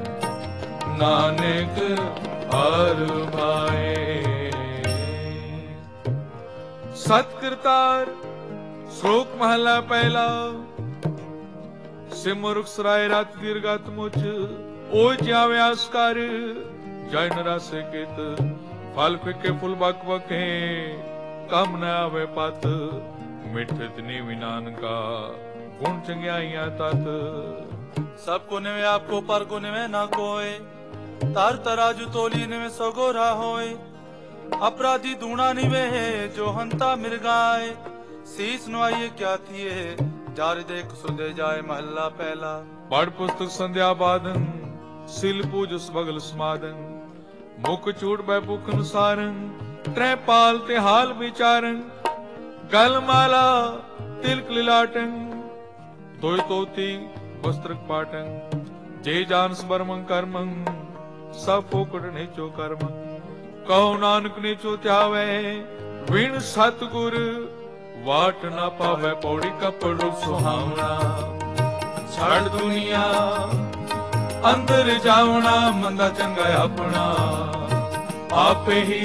नानक हर भाए। सतकृतार श्लोक महला पहला। सिमरुख सराय रात दीर्घात मुझ, ओ ज्या व्यासकार जैन रस कित। फल फिके फुल बक बके, कम न आवे पत। मिठत निविनान का, गुण चंग्याइया तत। सब को निवे आपको, पर को निवे ना कोय। तार तराजू तोली निवे सगोरा होय। अपराधी दूना निवे है, जो हंता मिर्गाए। शीस नुआइए क्या थिए, जार देख सुदे जाए महला पहला। पढ़ पुस्तक संध्या बादन, सिल पूज बगल समादन। मुख चूड़ बैपुख अनुसारन, त्रै पाल ते हाल विचारन। गल माला तिलक लिलाटन, तोय तोती वस्त्र पाटन। जे जान स्मरमं कर्मं, सब फोकट नेचो कर्म। कहो नानक नेचो त्यावे, विण सतगुर वाट ना पावे। पौड़ी कपड़ रूप सुहावना, छड़ दुनिया अंदर जावना। मंदा चंगा अपना, आपे ही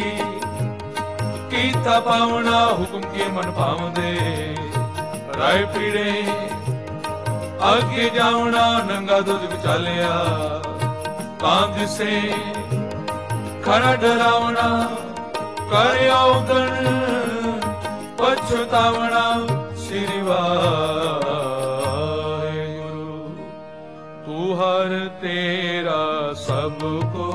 कीता पावना। हुक्म के मन पावदे, राय पीड़े आगे जावना। नंगा दुज चालिया, कांध से खरा डरावना। करे अवगण पछतावना। श्री वाहिगुरु तू हर तेरा सबको,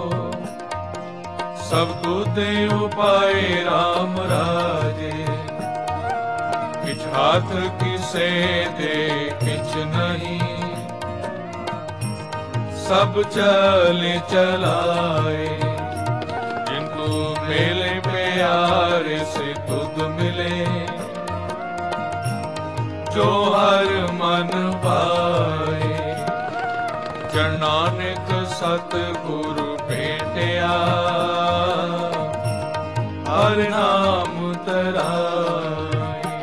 सब तू दे उपाय राम राजे। किछ हाथ किसे दे किछ नहीं, सब चले चलाए। जिनको मेले प्यारे से तुद मिले, जो हर मन पाए। जन नानक सतगुरु भेटिया, हर नाम तराए।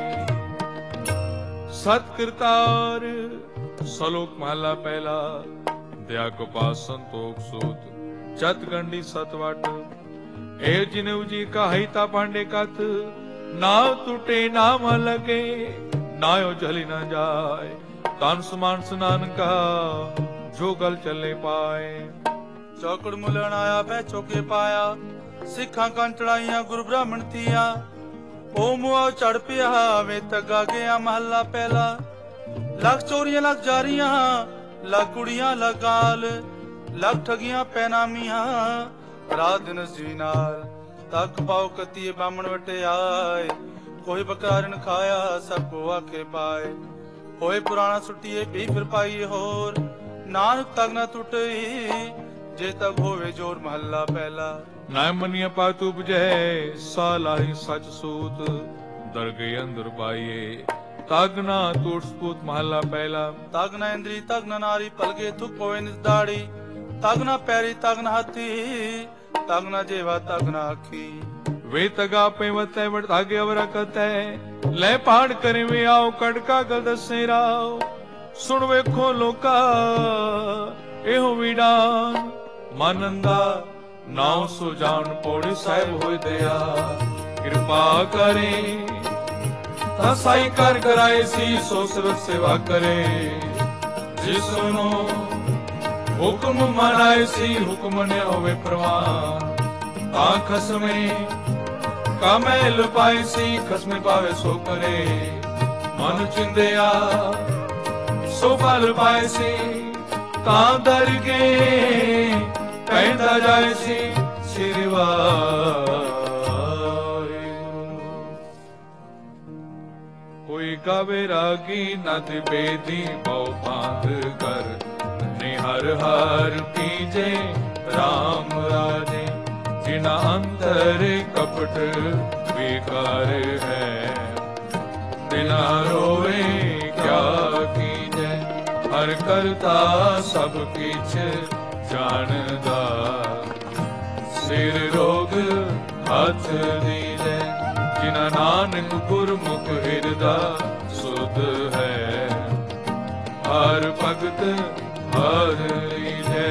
सतकृतार श्लोक महला पहला। दया कृपा संतोख सूत, चत गंडी सतवट। ए जिनेऊ जी का हिता पांडे कथ, नाव टूटे नाम लगे। नायो जली न जाए, तन समान स्नान का, जो गल चले पाए। चौकड़ मुलन आया पै चौके पाया। सिखा कान चढ़ाइया गुरु ब्राह्मण थिया। ओ मुआ चढ़ पिया वे तगा गया महला पहला। लख चोरियां लख जारियां, लख कुड़ियां लख गाल। लख ठगियां पैनामियां, रात दिन जीनाल। तक पाओ कती बामण वटे आए। कोई बकरारन खाया, सबको आखे पाए। होए पुराना सुटिए पी फिर पाइए होर। ਨਾਨਕ ਤਗ ਨਾ ਟੁੱਟਈ ਜੇ ਤੱਕ ਹੋਵੇ ਜੋਰ ਮਹੱਲਾ ਪਹਿਲਾ। ਨਾ ਮੰਨਿਆ ਪਾਤ ਉਪਜੈ ਸਾਲਾਹੀ ਸਚ ਸੂਤ ਦਰਗੇ ਅੰਦਰ ਪਾਈਏ ਤਗ ਨਾ ਟੁੱਟ ਸਪੂਤ ਮਹੱਲਾ ਪਹਿਲਾ। ਤਗ ਨਾ ਇੰਦਰੀ ਤਗ ਨਾ ਨਾਰੀ ਪਲਗੇ ਥੁਕ ਪਵੇ ਨਿਜ ਦਾੜੀ ਤਗ ਨਾ ਪੈਰੀ ਤਗ ਨਾ ਹੱਥੀ ਤਗ ਨਾ ਜੇਵਾ ਤਗ ਨਾ ਅੱਖੀ। ਵੇ ਤਗਾ ਪੇ ਵਤੈ ਵਟ ਤਾਗੇ ਅਵਰਾ ਕਤੈ ਲੈ ਪਾੜ ਕਰੇ ਵੇ ਆਓ ਕੜਕਾ ਗਲ ਦਸੇ ਰਾਓ ਸੁਣ ਵੇਖੋ ਲੋਕਾ ਇਹੋ ਵਿਡਾਨ ਮਨੰਦਾ ਨਾਉ ਸੋ ਜਾਣ ਪੋੜੀ ਸਾਹਿਬ ਹੋਇ ਦਇਆ ਕਿਰਪਾ ਕਰੇ ਤਾਂ ਸਾਈ ਕਰ ਕਰਾਏ ਸੀ ਸੋ ਸਿਵ ਸੇਵਾ ਕਰੇ ਜਿਸ ਨੂੰ ਹੁਕਮ ਮਨਾਏ ਸੀ ਹੁਕਮ ਨੇ ਹੋਵੇ ਪ੍ਰਵਾਨ ਤਾਂ ਖਸਮੇ ਕਾਮੇ ਲੁਪਾਈ ਸੀ ਖਸਮੇ ਪਾਵੇ ਸੋ ਕਰੇ ਮਨ ਚਿੰਦਿਆ ਸੋ ਫਲ ਪਾਏ ਸੀ ਤਾਂ ਦਰਗੇ ਕਹਿੰਦਾ ਜਾਏ ਸੀ ਸਿਰ ਵਾਹਿਗੁਰੂ। ਕੋਈ ਗਾਵੇ ਰਾਗੀ ਨਦ ਬੇਦੀ ਬਹੁ ਬਾਂਧ ਕਰ ਹਰ ਹਰ ਕੀਜੇ ਰਾਮ ਰਾਜੇ ਜਿਨਾ ਅੰਤਰ ਕਪਟ ਵਿਕਾਰ ਹੈ ਬਿਨਾ ਰੋਵੇ ਕਿਆ ਕੀਜੈ ਹਰ ਕਰਤਾ ਸਭ ਕਿਛ ਜਾਣਦਾ ਸਿਰ ਰੋਗ ਹੱਥ ਦੀਜੈ ਜਿਨਾ ਨਾਨਕ ਗੁਰਮੁਖ ਹਿਰਦਾ ਸੁਧ ਹੈ ਹਰ ਭਗਤ ਹਰ ਲੀਜੈ।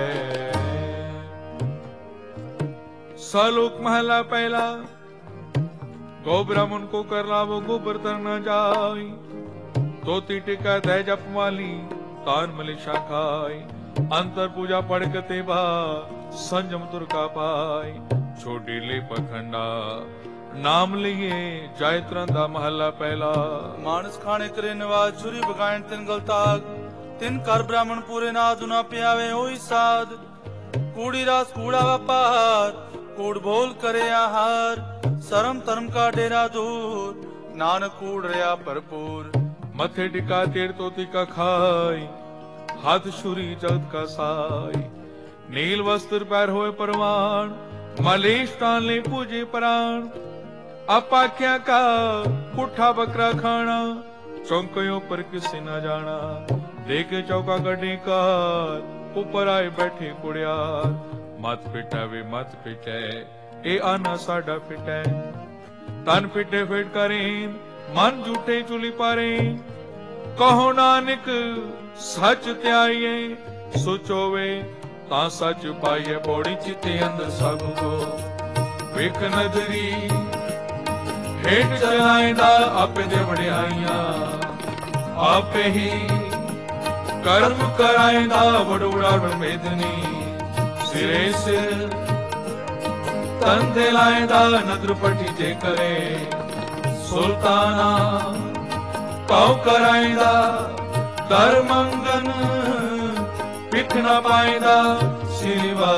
सलोक महला पहला गो ब्राह्मण को कर लावो गोबर तर न जाई तोती टिका दे जप माली तान मलिशा खाई अंतर पूजा पढ़ कते बा संजम तुर का पाई छोटी ले पखंडा नाम लिए जाय तरंदा महला पहला। मानस खाने करे नवाज छुरी बगायन तिन गलताग तिन कर ब्राह्मण पूरे नाद ना पियावे होई साध कूड़ी रास कूड़ा व्यापार कूड़ बोल करे आहार शरम धर्म का डेरा दूर नानक कूड़ रया भरपूर मथे टिका तेर तोती का खाई हाथ छुरी जगत का साई नील वस्त्र पैर होए परवान मलेश टान ले पूजे प्राण अपाख्या का पुठा बकरा खाना चौंकियों पर किसी न जाना देखे चौका गड्डी कार ऊपर आए बैठे कुड़ियार मत पिटा वे मत पिटे ए आना साडा फिटे तन फिटे फिट करें मन झूठे चुली पारे कहो नानक सच त्याइए सोचोवे ता सच पाइए बौड़ी चिते अंदर सब को विक नदरी हेठ चलाएंदा आपे दे वड़ियाइया आपे ही कर्म कराएंदा वडूड़ा मेदनी सिरे सिर तंदे लाएंदा नदर पटी जे करे सुल्ताना पाव कराएंदा दर मंगन पिठ न पाएंदा सिवा।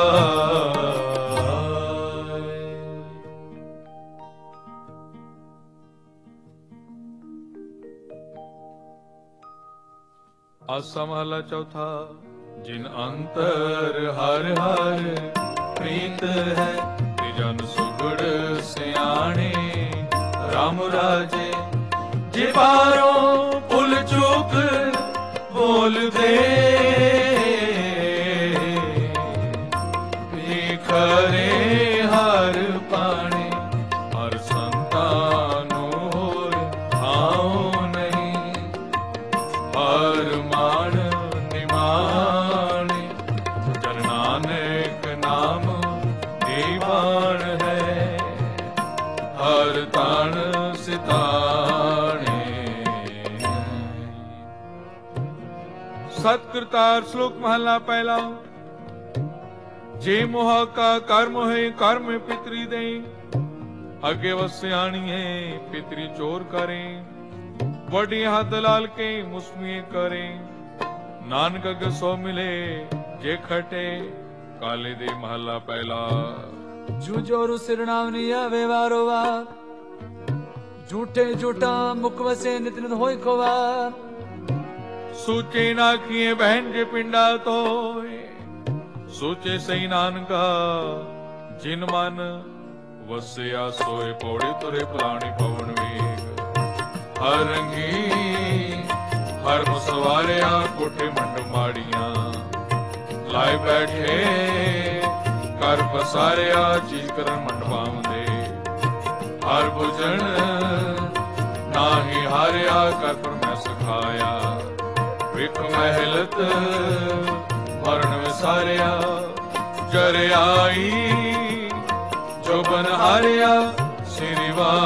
आसा महला चौथा जिन अंतर हर हर प्रीत है जन सुगड़ सियाणे राम राजे जे पारो पुल चूक बोल दे खरे हर पाने हर संतानो आओ नहीं हर मान निमान जन नानक नाम दीवान है हर तान सिताने। सतकृतार श्लोक महला पहला जे मोह का कर्म है कर्म पितरी दे अगे वस्याणी है पितरी चोर करें बड़ी हाथ लाल के मुस्मिए करें नानक अग सो मिले जे खटे काले दे महला पहला। जूजोरु सिरनावनी आवे वारो वार झूठे झूठा मुख वसे नित नित होय खोवार सूचे नाखिए बहन जे पिंडा तोए सूचे सही नानका जिन मन वसिया सोए पौड़ी तुरे पुराणी पवन वेग हर रंगी हर मुसवारिया कोठे मंड माड़िया लाए बैठे कर पसारिया चीज करन मंड पावंदे हर भुजन नाही हारिया कर पर मैं सिखाया विख महलत मरण विसारिया जर आई जो बन हारिया श्री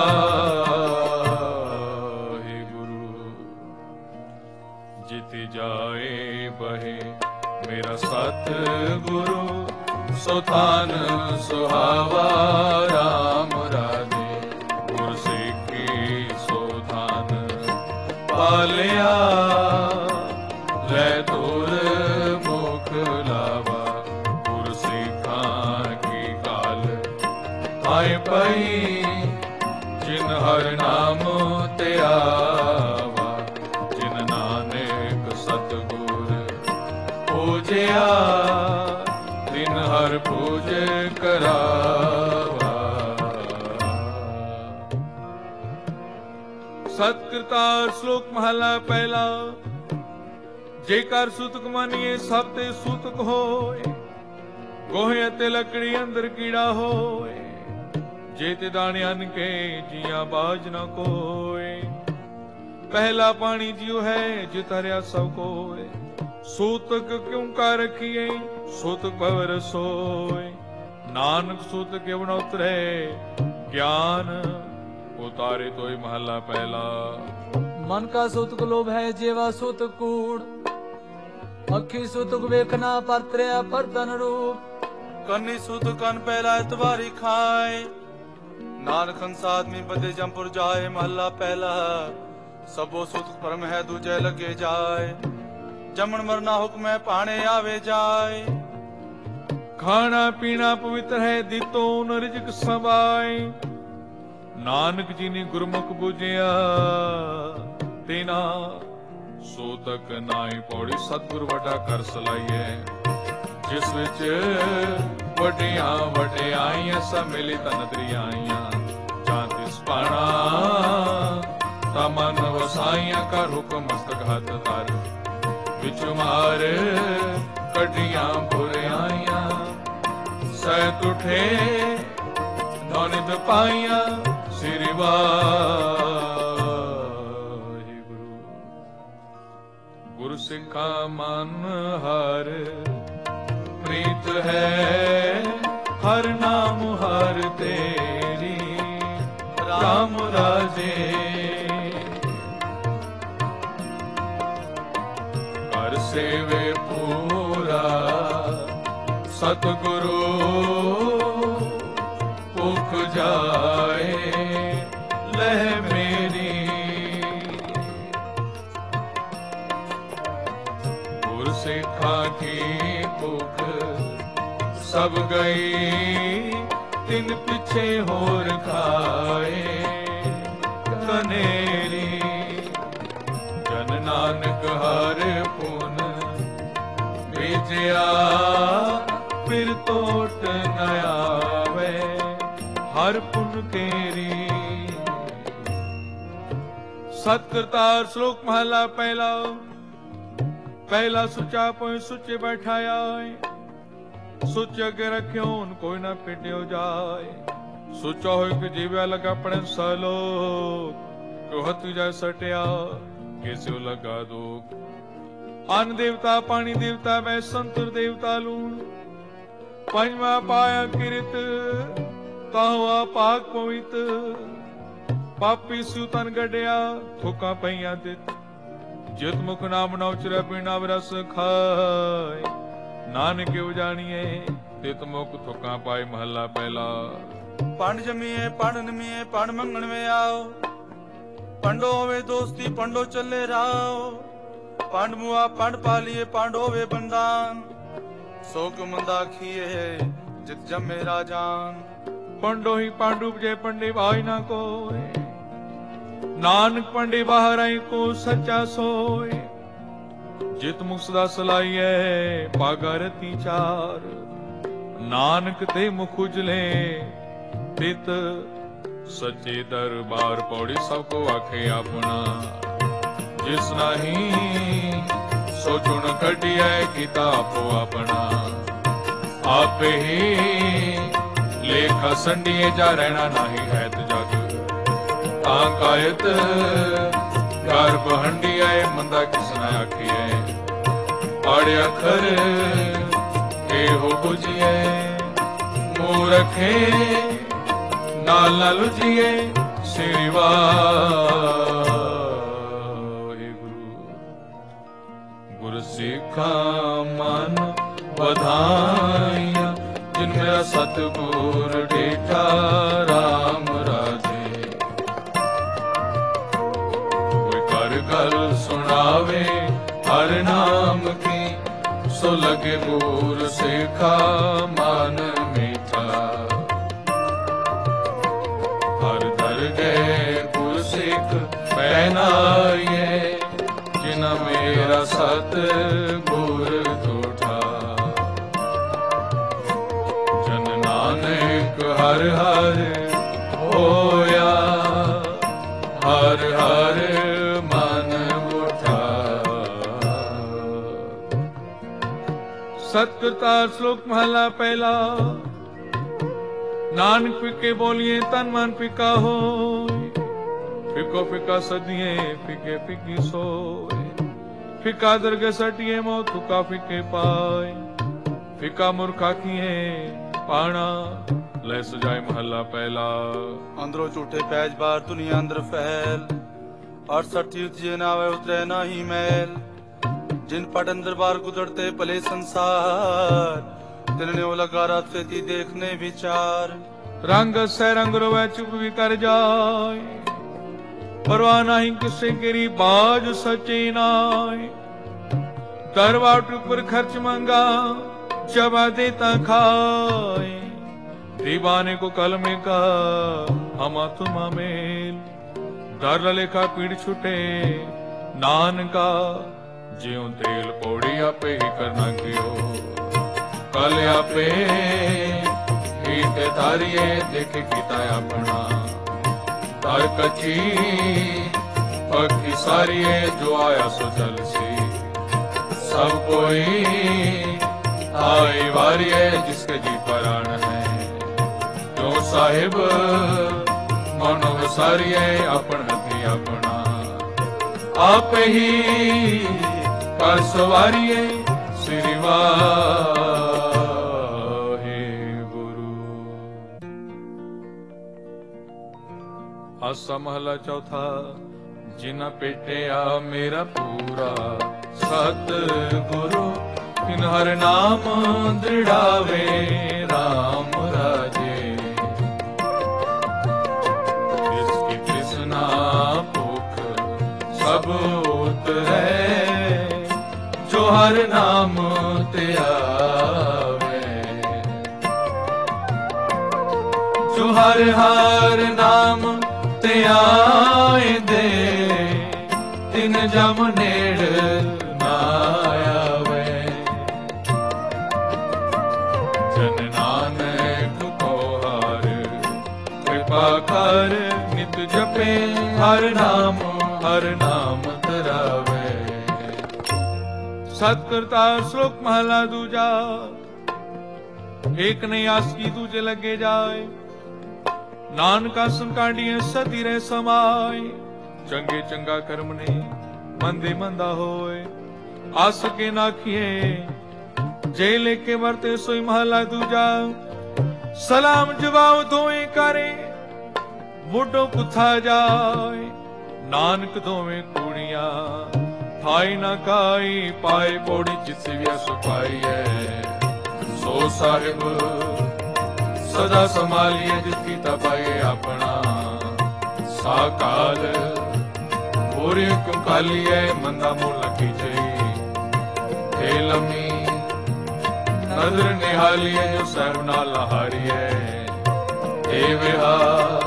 वाहे गुरु जित जाए बहे मेरा सत गुरु सुतान सुहावा राम राधे गुर सिखी सोधान पालिया लै दूर मुख लावा गुर सिखा की काल आए पई जिन हर नाम ते आवा जिन नानक सतगुर पूजया दिन हर पूज करावा। सतकृतार श्लोक महला पहला जेकर सुतक मानिए सब ते सुतक होए गोहे अते लकड़ी अंदर कीड़ा होए जेते दाने अन के जिया बाज न कोए पहला पानी जियो है जितरिया सब कोए सूतक क्यों का रखिए सूतक भवर सोए नानक सूतक के बन उतरे ज्ञान उतारे तो ही महला पहला। मन का सूतक लोभ है जेवा सूतक कूड़ अखी सूतक वेखना परतरिया परतन रूप कन्नी सूत कन पहला इतवारी खाए नानक हंस आदमी बदे जमपुर जाए महला पहला सबो सूत परम है दूजे लगे जाए जमन मरना हुक्म है पाने आवे जाए खाना पीना पवित्र है दितो न रिजक समाए नानक जी ने गुरमुख बुझिया तेना सूतक नाई पौड़ी सतगुर वड्डा कर सलाइए जिस विच वड्डियां वड्डियाइयां सब मिली तनदरियाइयां जां तिस पाना तमन वसाइयां कर हुक्म मस्तक हथ धर विच मार कड्डियां बुरियाइयां सैत उठे नौनित पाइयां श्री वाहे गुरु गुरु सिखा मन हर प्रीत है हर नाम हर तेरी राम राजे कर सेवे पूरा सतगुरु भूख जाए लह मेरी गुर सिखा की भूख सब गई तिन पीछे होर खाए कनेरी जन नानक हर पुन भेजिया फिर तोट न आवे हर पुन केरी। सतकृतार श्लोक महला पहला पहला सुचा पोए सुचे बैठाया सुच अगे रखियो कोई ना पिटियो जाए सुचा हो कि जीव्या लगा पड़े सलो को हथ जाए सटिया कैसे लगा दो अन्न देवता पानी देवता मैं संतर देवता लूण पंचवा पाया किरित ताहुआ पाक पवित पापी सुतन गड्या थुका पईया दित जित मुख नाम नौचरा पीना रस खाए नानक उजानिए तित मुख थुका पाए महला पहला। पंड जमीए पंड नमीए पंड मंगण में आओ पंडो होवे दोस्ती पंडो चले राव पंड मुआ पंड पालिए पांडो वे बंदान सोक मंदा खिए जित जमे राजान पंडो ही पांडु जय पंडे भाई ना कोय नानक पंडे बाहर आई को सच्चा सोए ਜਿਤ ਮੁਖ ਸਦਾ ਸਲਾਈਐ ਪਾਗਾ ਰਤੀ ਚਾਰ। ਨਾਨਕ ਤੇ ਮੁਖ ਉਜਲੇ ਤਿਤ ਸੱਚੇ ਦਰਬਾਰ ਪੌੜੀ ਸਭ ਕੋ ਆਖੇ ਆਪਣਾ। ਜਿਸ ਨਹੀਂ ਸੋ ਚੁਣ ਕੱਢਿਐ ਕੀਤਾ ਆਪੋ ਆਪਣਾ। ਆਪੇ ਹੀ ਲੇਖਾ ਸੰਡੀਏ ਜਾ ਰਹਿਣਾ ਨਹੀਂ ਹੈ ਜਗ। ਤਾਂ ਕਾਇਤ ਗਰਭ ਹੰਡੀਐ ਮੰਦਾ ਕਿਸ ਨਾ ਆਖੀਐ। ਪੜ੍ਹ ਅੱਖਰ ਇਹੋ ਬੁਝੀਐ ਮੂਰਖੇ ਨਾਲ ਨਾ ਲੁਝੀਏ। ਸ੍ਰੀ ਵਾਹਿਗੁਰੂ। ਗੁਰ ਸਿੱਖਾਂ ਮਨ ਵਧਾਈਆਂ ਜਿਨ ਮੇਰਾ ਸਤਿਗੁਰ ਡੇਠਾ ਰਾਮ ਰਾਜੇ। ਕੋਈ ਕਰ ਗੱਲ ਸੁਣਾਵੇ ਹਰ ਨਾਮ ਕੀ ਸੋ ਲਗੇ ਗੁਰ ਸਿੱਖਾ ਮਨ ਮੀਠਾ। ਹਰ ਦਰਗਹਿ ਗੁਰ ਸਿੱਖ ਪਹਿਨਾਈਏ ਜਿਨਾ ਮੇਰਾ ਸਤ ਗੁਰ ਝੂਠਾ। ਜਨ ਨਾਨਕ ਹਰ ਹਰ ਹੋਇਆ ਹਰ ਹਰ ਮਨ ਉਠਾ। ਸਤਿਕਰਤਾਰ ਸ਼ਲੋਕ ਮਹਲਾ ਪਹਿਲਾ। ਨਾਨਕ ਫਿੱਕੇ ਬੋਲੀਏ ਤਨ ਮਨ ਫਿੱਕਾ ਹੋਏ। ਫਿੱਕੋ ਫਿੱਕਾ ਸਦੀਏ ਫਿੱਕੇ ਫਿੱਕੀ ਸੋਏ। ਫਿੱਕਾ ਦਰਗਹਿ ਸਟੀਏ ਮੋ ਤੁਕਾ ਫਿੱਕੇ ਪਾਏ। ਫਿੱਕਾ ਮੁਰਖ ਆਖੀਏ ਪਾਣਾ ਲੈ ਸਜਾਏ ਮਹੱਲਾ ਪਹਿਲਾ। ਅੰਦਰੋਂ ਝੂਠੇ ਪੈਜ ਬਾਹਰ ਦੁਨੀਆ ਅੰਦਰ ਫੈਲ। ਅਠਸਠ ਤੀਰਥ ਜੇ ਨਾਵੇ ਉਤਰੇ ਨਾਹੀ ਮੈਲ। ਜਿਨ ਪਟ ਅੰਦਰ ਬਾਹਰ ਗੁਦੜਤੇ ਭਲੇ ਸੰਸਾਰ। ਤਿਨਨੇ ਉਹ ਲਗਾ ਰਾਤ ਫੇਤੀ ਦੇਖਨੇ ਵਿਚਾਰ। ਰੰਗ ਸੈ ਰੰਗ ਰੋਵੈ ਚੁਪ ਵੀ ਕਰ ਜਾਏ। ਪਰਵਾਹ ਨਹੀਂ ਕਿਸੇ ਕੇਰੀ ਬਾਜ ਸੱਚੇ ਨਾਏ। ਦਰਵਾਟ ਉੱਪਰ ਖਰਚ ਮੰਗਾ ਜਵਾ ਦੇਤਾ ਖਾਏ। दीवाने को कलमे का हमा तुमा मेल। दर लेखा पीड़ छुटे नानका ज्यों तेल पौड़ी आपे ही करना क्यों। कल आपे ही ते तारिये देखे किता अपना। तार कची पक्की सारिये जो आया सो चल सी। सब कोई आई वारिये जिसके जी पराण है। जो साहिब मनो विसारिये अपन हथी अपना। आप ही कर सवारिये श्री वाहिगुरु। आसा महला चौथा। जिना पेटिया मेरा पूरा सतगुरु। इन हर नाम दृढ़ावे राम राजे। इसकी कृष्णा भूख सब उतरे। जो हर नाम ते आवे। जो हर हर नाम ते आए दे। तिन जम नेड़ ना आवे। जन नानक को हर कृपा कर। नित जपे हर नाम हर नाम धरावे। सतकर्ता श्लोक महला दूजा। एक नहीं आसकी दूजे लगे जाए। नानका संकांडिये सती रह समाए। चंगे चंगा कर्म ने मंदे मंदा होए। आस के नाखिए जे लेके वरते सोई महला दूजा। सलाम जवाब दोए करे मुडो कुथा जाए। नानक दोवे कुड़िया थाई ना काई। पाए पौड़ी जिसविया सुखाई है। सो साहिब सदा संभालिए जिसकी तपाए अपना। साकाल पूरी क्यों कालिए मंदा मुँह लगी जई। हे लमी नजर निहालिए जो सहब ना लहारिए। हे विहा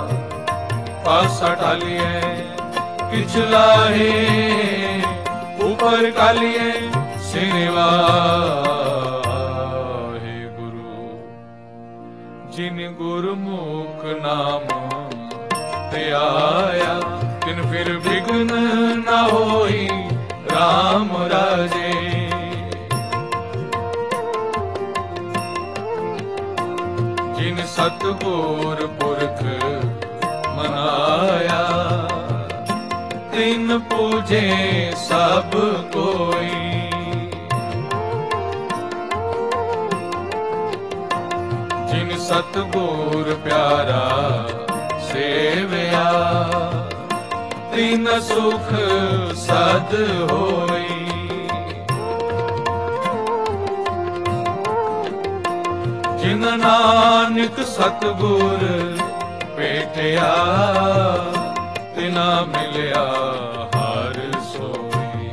पासा टालिए किचला है पर कालिए सिर वाहे गुरु। जिन गुरमुख नाम ते आया तिन फिर विघ्न न होई राम राजे। जिन सतगुर पुरख मनाया तिन पूजे सब कोई। जिन सतगुर प्यारा सेवया तिन सुख सद होई। जिन नानक सतगुर भेटिया तिना मिलिया हर सोई।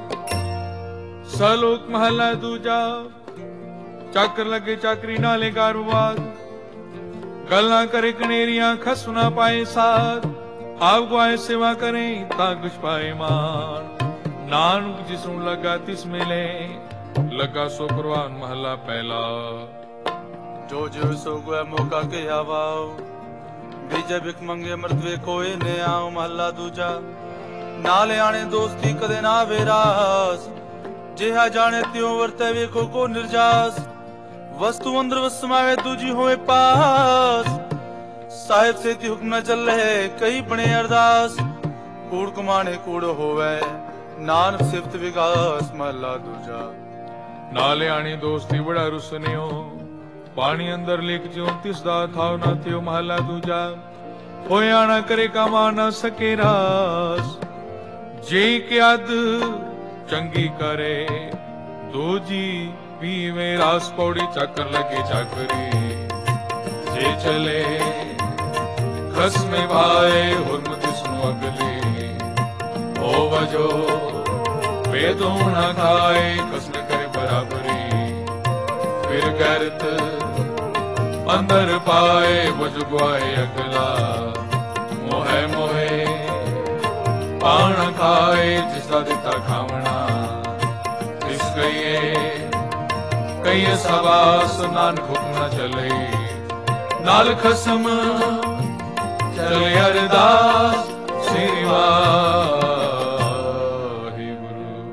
सलोक महला दूजा। चाकर लगे चाकरी नाले कारोबार, गल्ला करे कनेरियां खस ना पाए साथ। आप गुआए सेवा करें ता कुछ पाए मान। नानक जिसनु लगा तिस मिले, लगा सो कुर्बान महला पहला। जो जो सो गुआ मौका के आवाओ, बीजे बिक मंगे अमृत वे कोए ने आओ महला दूजा। नाले आने दोस्ती कदे ना वेरास, जेहा जाने त्यों वर्ते वेखो को निर्जास। वस्तु अंदर वस समावे दूजी होए पास, साहिब से ती हुक्म न चल रहे कई बने अरदास। कूड़ कुमाने कूड़ होवे नानक सिफत विकास महला दूजा। नाले आनी दोस्ती बड़ा रुसनियो, पानी अंदर लेक ज्यों तिस दा थाव ना थियो महला दूजा। होए आना करे कामा ना सके रास, जे के अद चंगी करे दूजी पीवे रास। पौड़ी चाकर लगे चाकरी जे चले खस में भाए हुर्म जिसनु अगली। हो वजो वेदों न खाए कस न करे बराबरी। फिर गैरत अंदर पाए वज गुआए अगला। मोहे मोहे पान खाए जिसका दिता खावना। इस कहिए कहिए सवास नानक हुक्म न चले। नाल खसम चले अरदास श्री वाहे गुरु।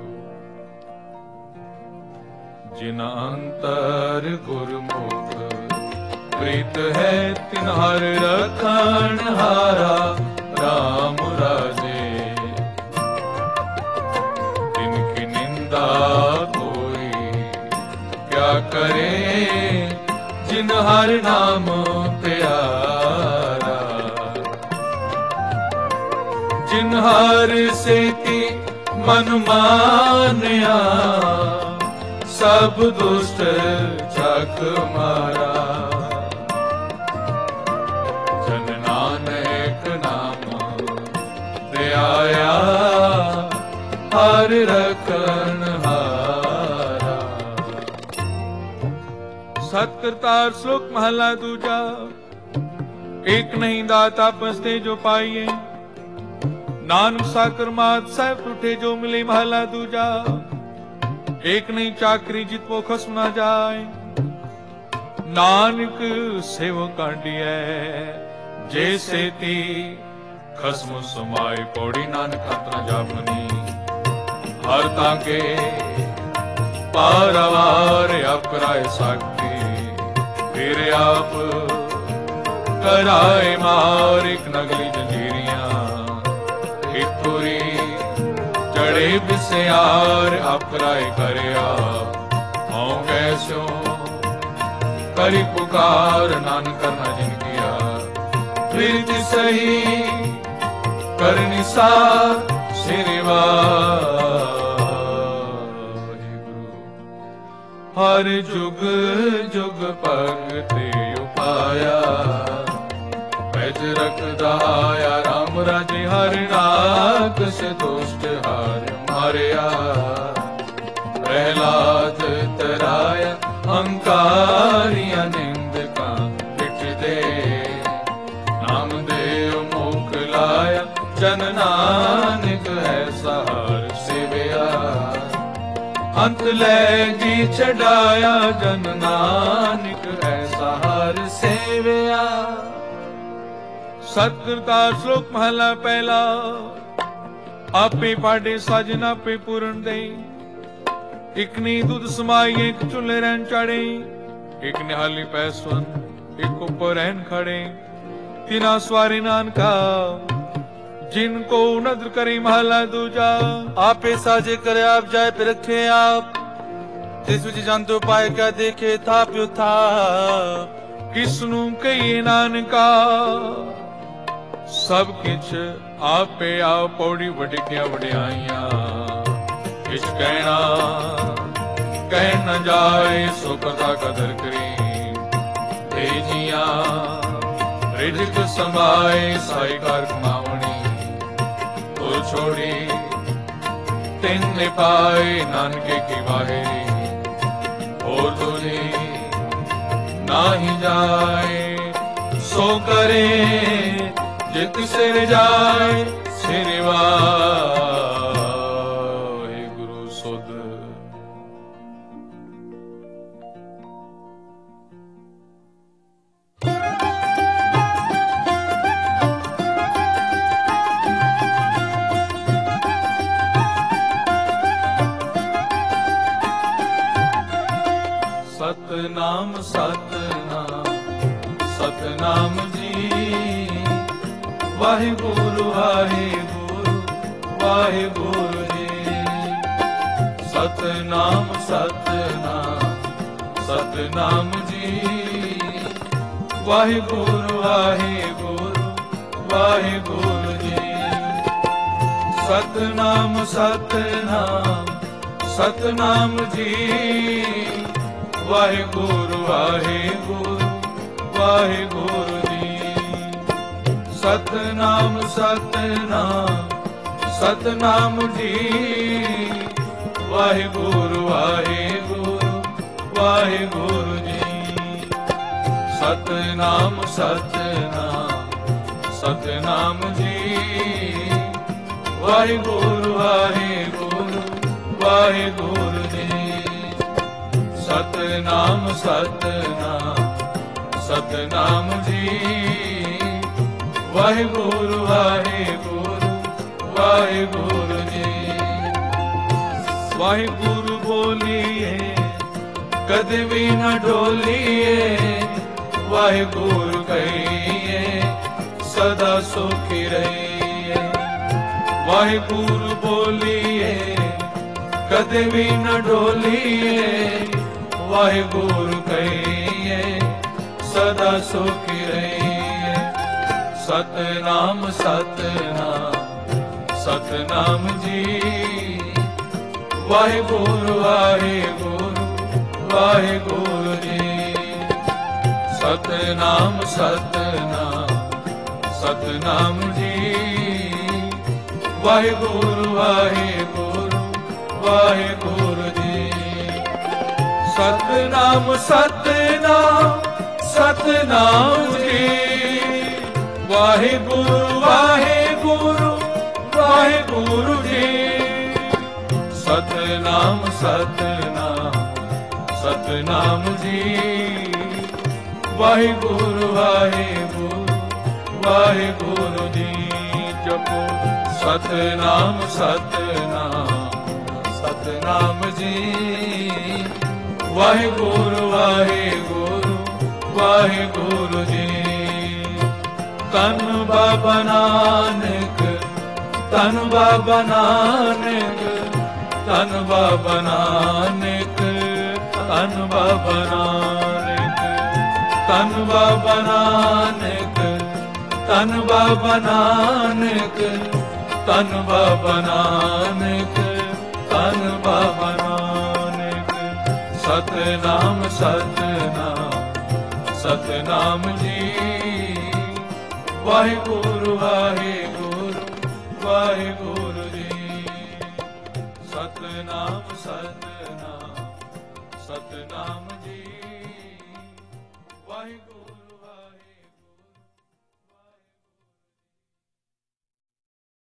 जिन अंतर गुरमुख प्रीत है तिन हर रखन हारा राम राजे। तिनकी निंदा कोई क्या करे जिन हर नाम प्यारा। जिन हर से की मन मानया सब दुष्ट चक मारा। जन नानक नाम ते आया हर रखन हारा। सतकरतार श्लोक महला दूजा। एक नहीं दाता पसते जो पाइए, नानक साकर मात साहब टूटे जो मिले महला दूजा। एक नहीं चाकरी जितवो खस ना जाए, नानक सेवो कांडिया। जैसे ती खसम समाए पौड़ी नानक अपना जापनी। हर ताके पारावार आप कराए साकती। फिर आप कराए मार एक नगली जंजीरियां। एक तुरी चढ़े बिस्यार आप कराए करया। हों कैसो करी पुकार नानक करना जिन किया। प्रीत सही करनी सा श्री वाहे गुरु। हर जुग जुग भगते उपाया। पैज रखदाया राम राजे हर नाक से दुष्ट हार मारिया। प्रहलाद तराया अहंकारिया निंदका मिट दे। नाम देव मुख लाया जन नानक है सहार सेवया। ਅੰਤ ਲੈ ਜੀ ਛਡਾਇਆ ਜਨ ਨਾਨਕ ਐਸਾ ਹਰ ਸੇਵਿਆ। ਸਤਿਗੁਰਤਾ ਸ਼ਲੋਕ ਮਹਲਾ ਪਹਿਲਾ। ਆਪੇ ਪਾਡੇ ਸਾਜਨ ਆਪੇ ਪੂਰਨ ਦੇ, ਇਕ ਨੀ ਦੁੱਧ ਸਮਾਈਏ ਇਕ ਚੁੱਲ੍ਹੇ ਰਹਿਣ ਚਾੜੇ, ਇਕ ਨਿਹਾਲੀ ਪੈ ਸੁਨ ਇਕ ਉੱਪਰ ਰਹਿਣ ਖੜੇ। ਤਿਨਾ ਸਵਾਰੇ ਨਾਨਕਾ ਜਿਨ ਕੋ ਨਦਰ ਕਰੀ ਮਹਲਾ ਦੂਜਾ। ਆਪੇ ਸਾਜੇ ਕਰੇ ਆਪ ਜਾਏ पे रखे आप, तिस विच जंतु पाए क्या देखे था प्यो था। किस नू कहिए नानका सब किछ आपे आप पौड़ी वडिकिया वडियाइया। किछ कहना कह न जाए सो कथा कदर करी, भेजिया रिजक समाए साई कार कमावणी। तो छोड़ी तिन ने पाए नानके की वाहेरी, और तुझे नाही जाए सो करे जित सिर जाए सिरवा। हे गुरु सुध सतनाम सतनाम सतनाम जी। वाहिगुरु वाहिगुरु वाहिगुरु जी। सतनाम सतनाम सतनाम जी। वाहिगुरु वाहिगुरु वाहिगुरु जी। सतनाम सतनाम सतनाम जी। वाहिगुरु वाहिगुरु वाहिगुरु जी। सतनाम सतनाम सतनाम जी। वाहिगुरु वाहिगुरु वाहिगुरु जी। सतनाम सतनाम सतनाम जी। वाहिगुरु वाहिगुरु वाहिगुरु जी। सतनाम सतनाम सतनाम जी। वाहिगुरु वाहिगुरु वाहिगुरु जी। वाहिगुरु बोलिए कदे भी न डोलिए, वाहिगुरु कहिए सदा सुखी रहिए। वाहिगुरु बोलिए कदे भी न डोलिए, वाहिगुरु कहिए सदा सुखी रहिए। सतनाम सतनाम सतनाम जी। वाहिगुरु वाहिगुरु वाहिगुरु जी। सतनाम सतनाम सतनाम जी। वाहिगुरु वाहिगुरु वाहिगुरु जी। सतनाम सतनाम सतनाम जी। वाहिगुरु वाहिगुरु वाहिगुरु जी। सतनाम सतनाम सतनाम जी। वाहिगुरु वाहिगुरु वाहिगुरु जी। जपो सतनाम सतनाम सतनाम जी। वाहिगुरु वाहिगुरु वाहिगुरु जी। तन बाबा नानक तन बाबा नानक तन बाबा नानक तन बाबा नानक तन बाबा नानक तन बाबा नानक तन बाबा नानक तन बाबा नानक। सतनाम सतनाम सतनाम जी। वाहिगुरु वाहिगुरु वाहिगुरु जी। सतनाम सतनाम सतनाम जी। वाहिगुरु